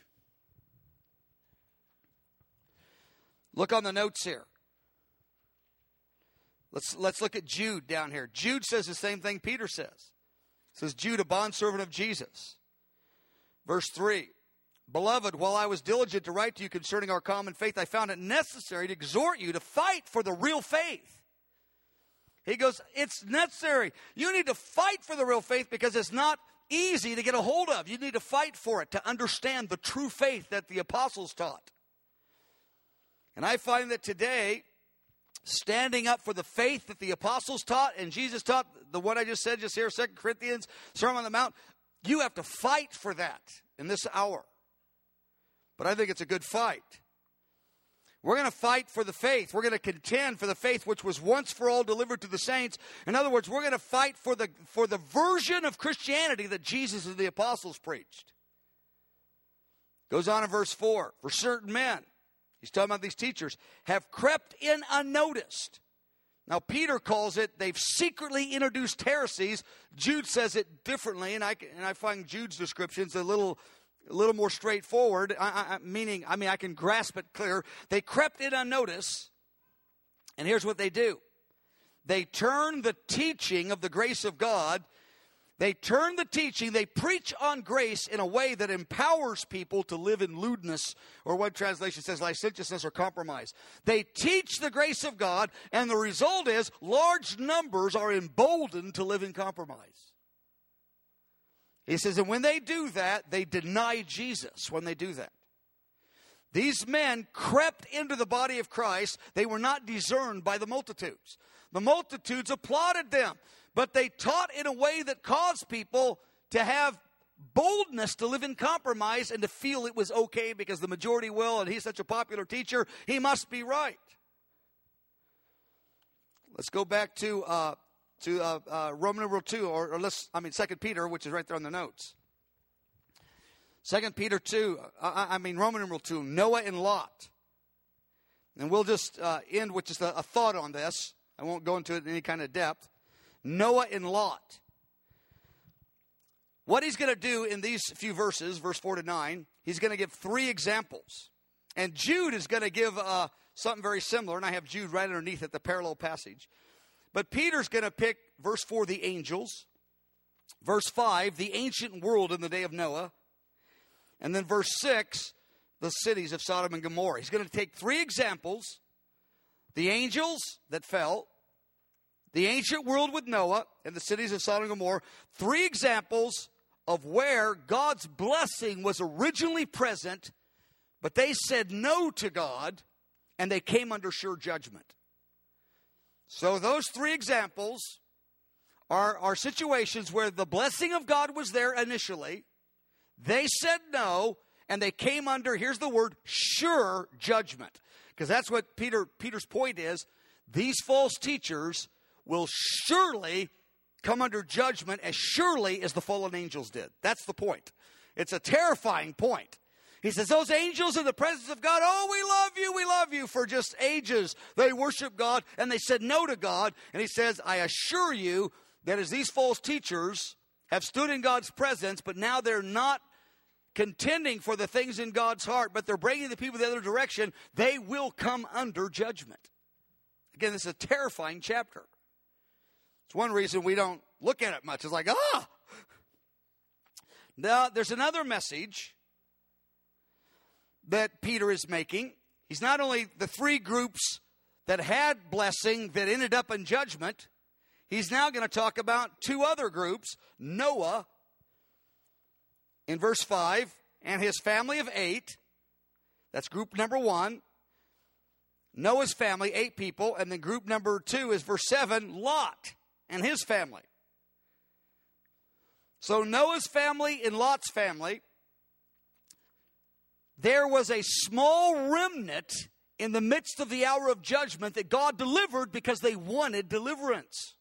S1: Look on the notes here. Let's, let's look at Jude down here. Jude says the same thing Peter says. It says, Jude, a bondservant of Jesus. Verse three. Beloved, while I was diligent to write to you concerning our common faith, I found it necessary to exhort you to fight for the real faith. He goes, it's necessary. You need to fight for the real faith because it's not easy to get a hold of. You need to fight for it to understand the true faith that the apostles taught. And I find that today, standing up for the faith that the apostles taught and Jesus taught, the one I just said just here, Second Corinthians, Sermon on the Mount, you have to fight for that in this hour. But I think it's a good fight. We're going to fight for the faith. We're going to contend for the faith which was once for all delivered to the saints. In other words, we're going to fight for the, for the version of Christianity that Jesus and the apostles preached. Goes on in verse four. For certain men, he's talking about these teachers, have crept in unnoticed. Now, Peter calls it, they've secretly introduced heresies. Jude says it differently, and I, and I find Jude's descriptions a little... a little more straightforward, I, I, meaning, I mean, I can grasp it clear. They crept in unnoticed, and here's what they do. They turn the teaching of the grace of God, they turn the teaching, they preach on grace in a way that empowers people to live in lewdness, or one translation says licentiousness or compromise. They teach the grace of God, and the result is large numbers are emboldened to live in compromise. He says, and when they do that, they deny Jesus when they do that. These men crept into the body of Christ. They were not discerned by the multitudes. The multitudes applauded them, but they taught in a way that caused people to have boldness to live in compromise and to feel it was okay because the majority will, and he's such a popular teacher, he must be right. Let's go back to... Uh, to uh, uh, Roman numeral two, or, or let's, I mean, Second Peter, which is right there on the notes. Second Peter two, I, I mean, Roman numeral two, Noah and Lot. And we'll just uh, end with just a, a thought on this. I won't go into it in any kind of depth. Noah and Lot. What he's going to do in these few verses, verse four to nine, he's going to give three examples. And Jude is going to give uh, something very similar, and I have Jude right underneath it, the parallel passage. But Peter's going to pick, verse four, the angels. Verse five, the ancient world in the day of Noah. And then verse six, the cities of Sodom and Gomorrah. He's going to take three examples. The angels that fell. The ancient world with Noah and the cities of Sodom and Gomorrah. Three examples of where God's blessing was originally present, but they said no to God, and they came under sure judgment. So those three examples are, are situations where the blessing of God was there initially. They said no, and they came under, here's the word, sure judgment. Because that's what Peter Peter's point is. These false teachers will surely come under judgment as surely as the fallen angels did. That's the point. It's a terrifying point. He says, those angels in the presence of God, oh, we love you, we love you. For just ages, they worship God, and they said no to God. And he says, I assure you that as these false teachers have stood in God's presence, but now they're not contending for the things in God's heart, but they're bringing the people the other direction, they will come under judgment. Again, this is a terrifying chapter. It's one reason we don't look at it much. It's like, ah! Now, there's another message that Peter is making. He's not only the three groups that had blessing that ended up in judgment, he's now going to talk about two other groups. Noah, in verse five, and his family of eight. That's group number one. Noah's family, eight people. And then group number two is verse seven, Lot and his family. So Noah's family and Lot's family, there was a small remnant in the midst of the hour of judgment that God delivered because they wanted deliverance.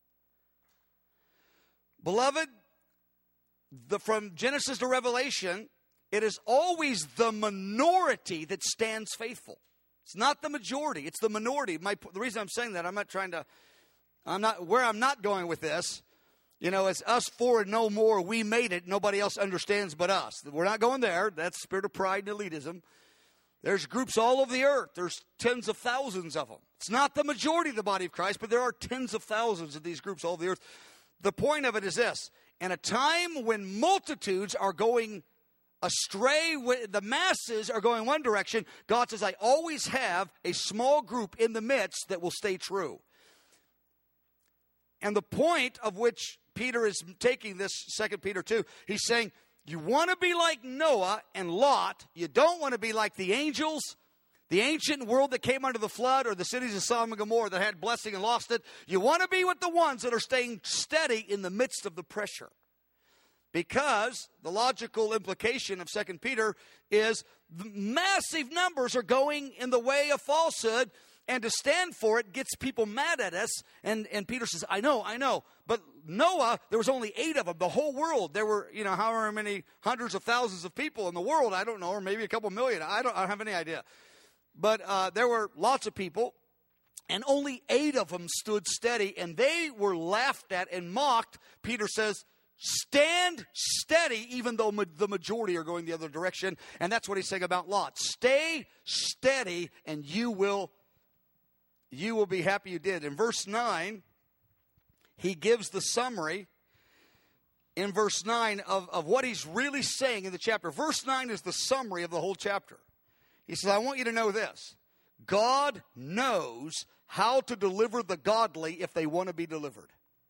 S1: Beloved, the, from Genesis to Revelation, it is always the minority that stands faithful. It's not the majority, it's the minority. My, the reason I'm saying that, I'm not trying to, I'm not, where I'm not going with this, you know, it's us four and no more. We made it. Nobody else understands but us. We're not going there. That's spirit of pride and elitism. There's groups all over the earth. There's tens of thousands of them. It's not the majority of the body of Christ, but there are tens of thousands of these groups all over the earth. The point of it is this. In a time when multitudes are going astray, the masses are going one direction. God says, I always have a small group in the midst that will stay true. And the point of which Peter is taking this, Second Peter two, he's saying, you want to be like Noah and Lot. You don't want to be like the angels, the ancient world that came under the flood, or the cities of Sodom and Gomorrah that had blessing and lost it. You want to be with the ones that are staying steady in the midst of the pressure. Because the logical implication of Second Peter is massive numbers are going in the way of falsehood, and to stand for it gets people mad at us. And, and Peter says, I know, I know. But Noah, there was only eight of them. The whole world, there were, you know, however many hundreds of thousands of people in the world. I don't know, or maybe a couple million. I don't, I don't have any idea. But uh, there were lots of people, and only eight of them stood steady. And they were laughed at and mocked. Peter says, stand steady, even though ma- the majority are going the other direction. And that's what he's saying about Lot. Stay steady, and you will You will be happy you did. In verse nine, he gives the summary in verse nine of, of what he's really saying in the chapter. Verse nine is the summary of the whole chapter. He says, I want you to know this. God knows how to deliver the godly if they want to be delivered.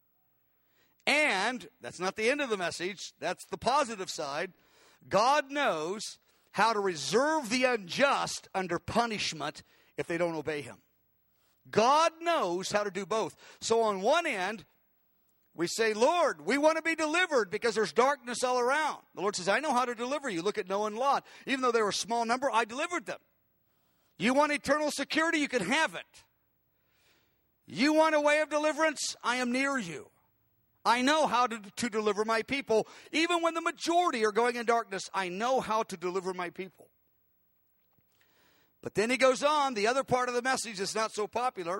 S1: And, that's not the end of the message, that's the positive side. God knows how to reserve the unjust under punishment if they don't obey him. God knows how to do both. So on one end, we say, Lord, we want to be delivered because there's darkness all around. The Lord says, I know how to deliver you. Look at Noah and Lot. Even though they were a small number, I delivered them. You want eternal security? You can have it. You want a way of deliverance? I am near you. I know how to, to deliver my people. Even when the majority are going in darkness, I know how to deliver my people. But then he goes on, the other part of the message is not so popular.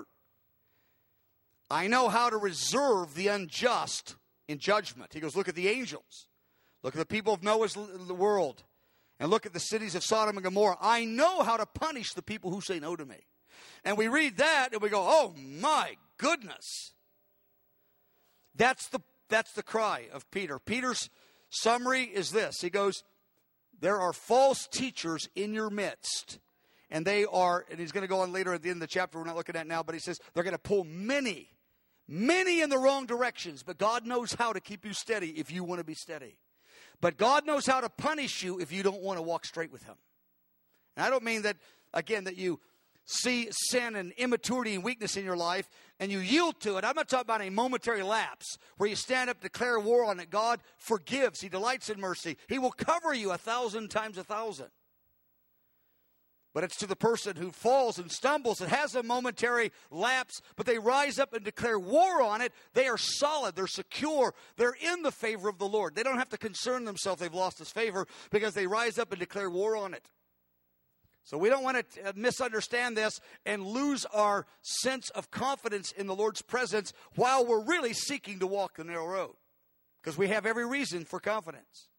S1: I know how to reserve the unjust in judgment. He goes, look at the angels. Look at the people of Noah's world. And look at the cities of Sodom and Gomorrah. I know how to punish the people who say no to me. And we read that and we go, oh my goodness. That's the, that's the cry of Peter. Peter's summary is this. He goes, there are false teachers in your midst. And they are, and he's going to go on later at the end of the chapter we're not looking at now, but he says they're going to pull many, many in the wrong directions. But God knows how to keep you steady if you want to be steady. But God knows how to punish you if you don't want to walk straight with him. And I don't mean that, again, that you see sin and immaturity and weakness in your life and you yield to it. I'm not talking about a momentary lapse where you stand up, declare war on it. God forgives. He delights in mercy. He will cover you a thousand times a thousand. But it's to the person who falls and stumbles and has a momentary lapse, but they rise up and declare war on it. They are solid. They're secure. They're in the favor of the Lord. They don't have to concern themselves they've lost his favor because they rise up and declare war on it. So we don't want to misunderstand this and lose our sense of confidence in the Lord's presence while we're really seeking to walk the narrow road, because we have every reason for confidence.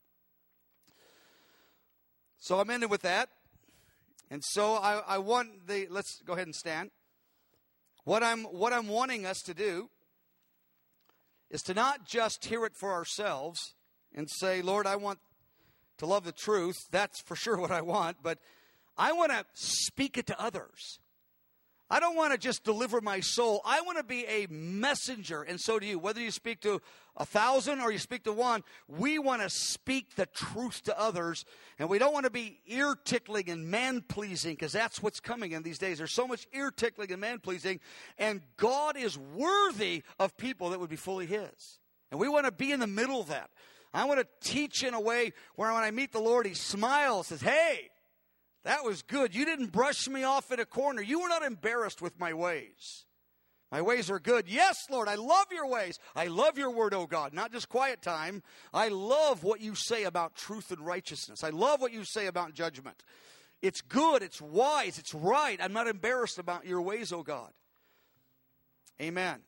S1: So I'm ending with that. And so I, I want the, let's go ahead and stand. What I'm, what I'm wanting us to do is to not just hear it for ourselves and say, Lord, I want to love the truth. That's for sure what I want. But I want to speak it to others. I don't want to just deliver my soul. I want to be a messenger, and so do you. Whether you speak to a thousand or you speak to one, we want to speak the truth to others, and we don't want to be ear-tickling and man-pleasing, because that's what's coming in these days. There's so much ear-tickling and man-pleasing, and God is worthy of people that would be fully his. And we want to be in the middle of that. I want to teach in a way where when I meet the Lord, he smiles, says, hey, that was good. You didn't brush me off in a corner. You were not embarrassed with my ways. My ways are good. Yes, Lord, I love your ways. I love your word, oh God. Not just quiet time. I love what you say about truth and righteousness. I love what you say about judgment. It's good. It's wise. It's right. I'm not embarrassed about your ways, oh God. Amen.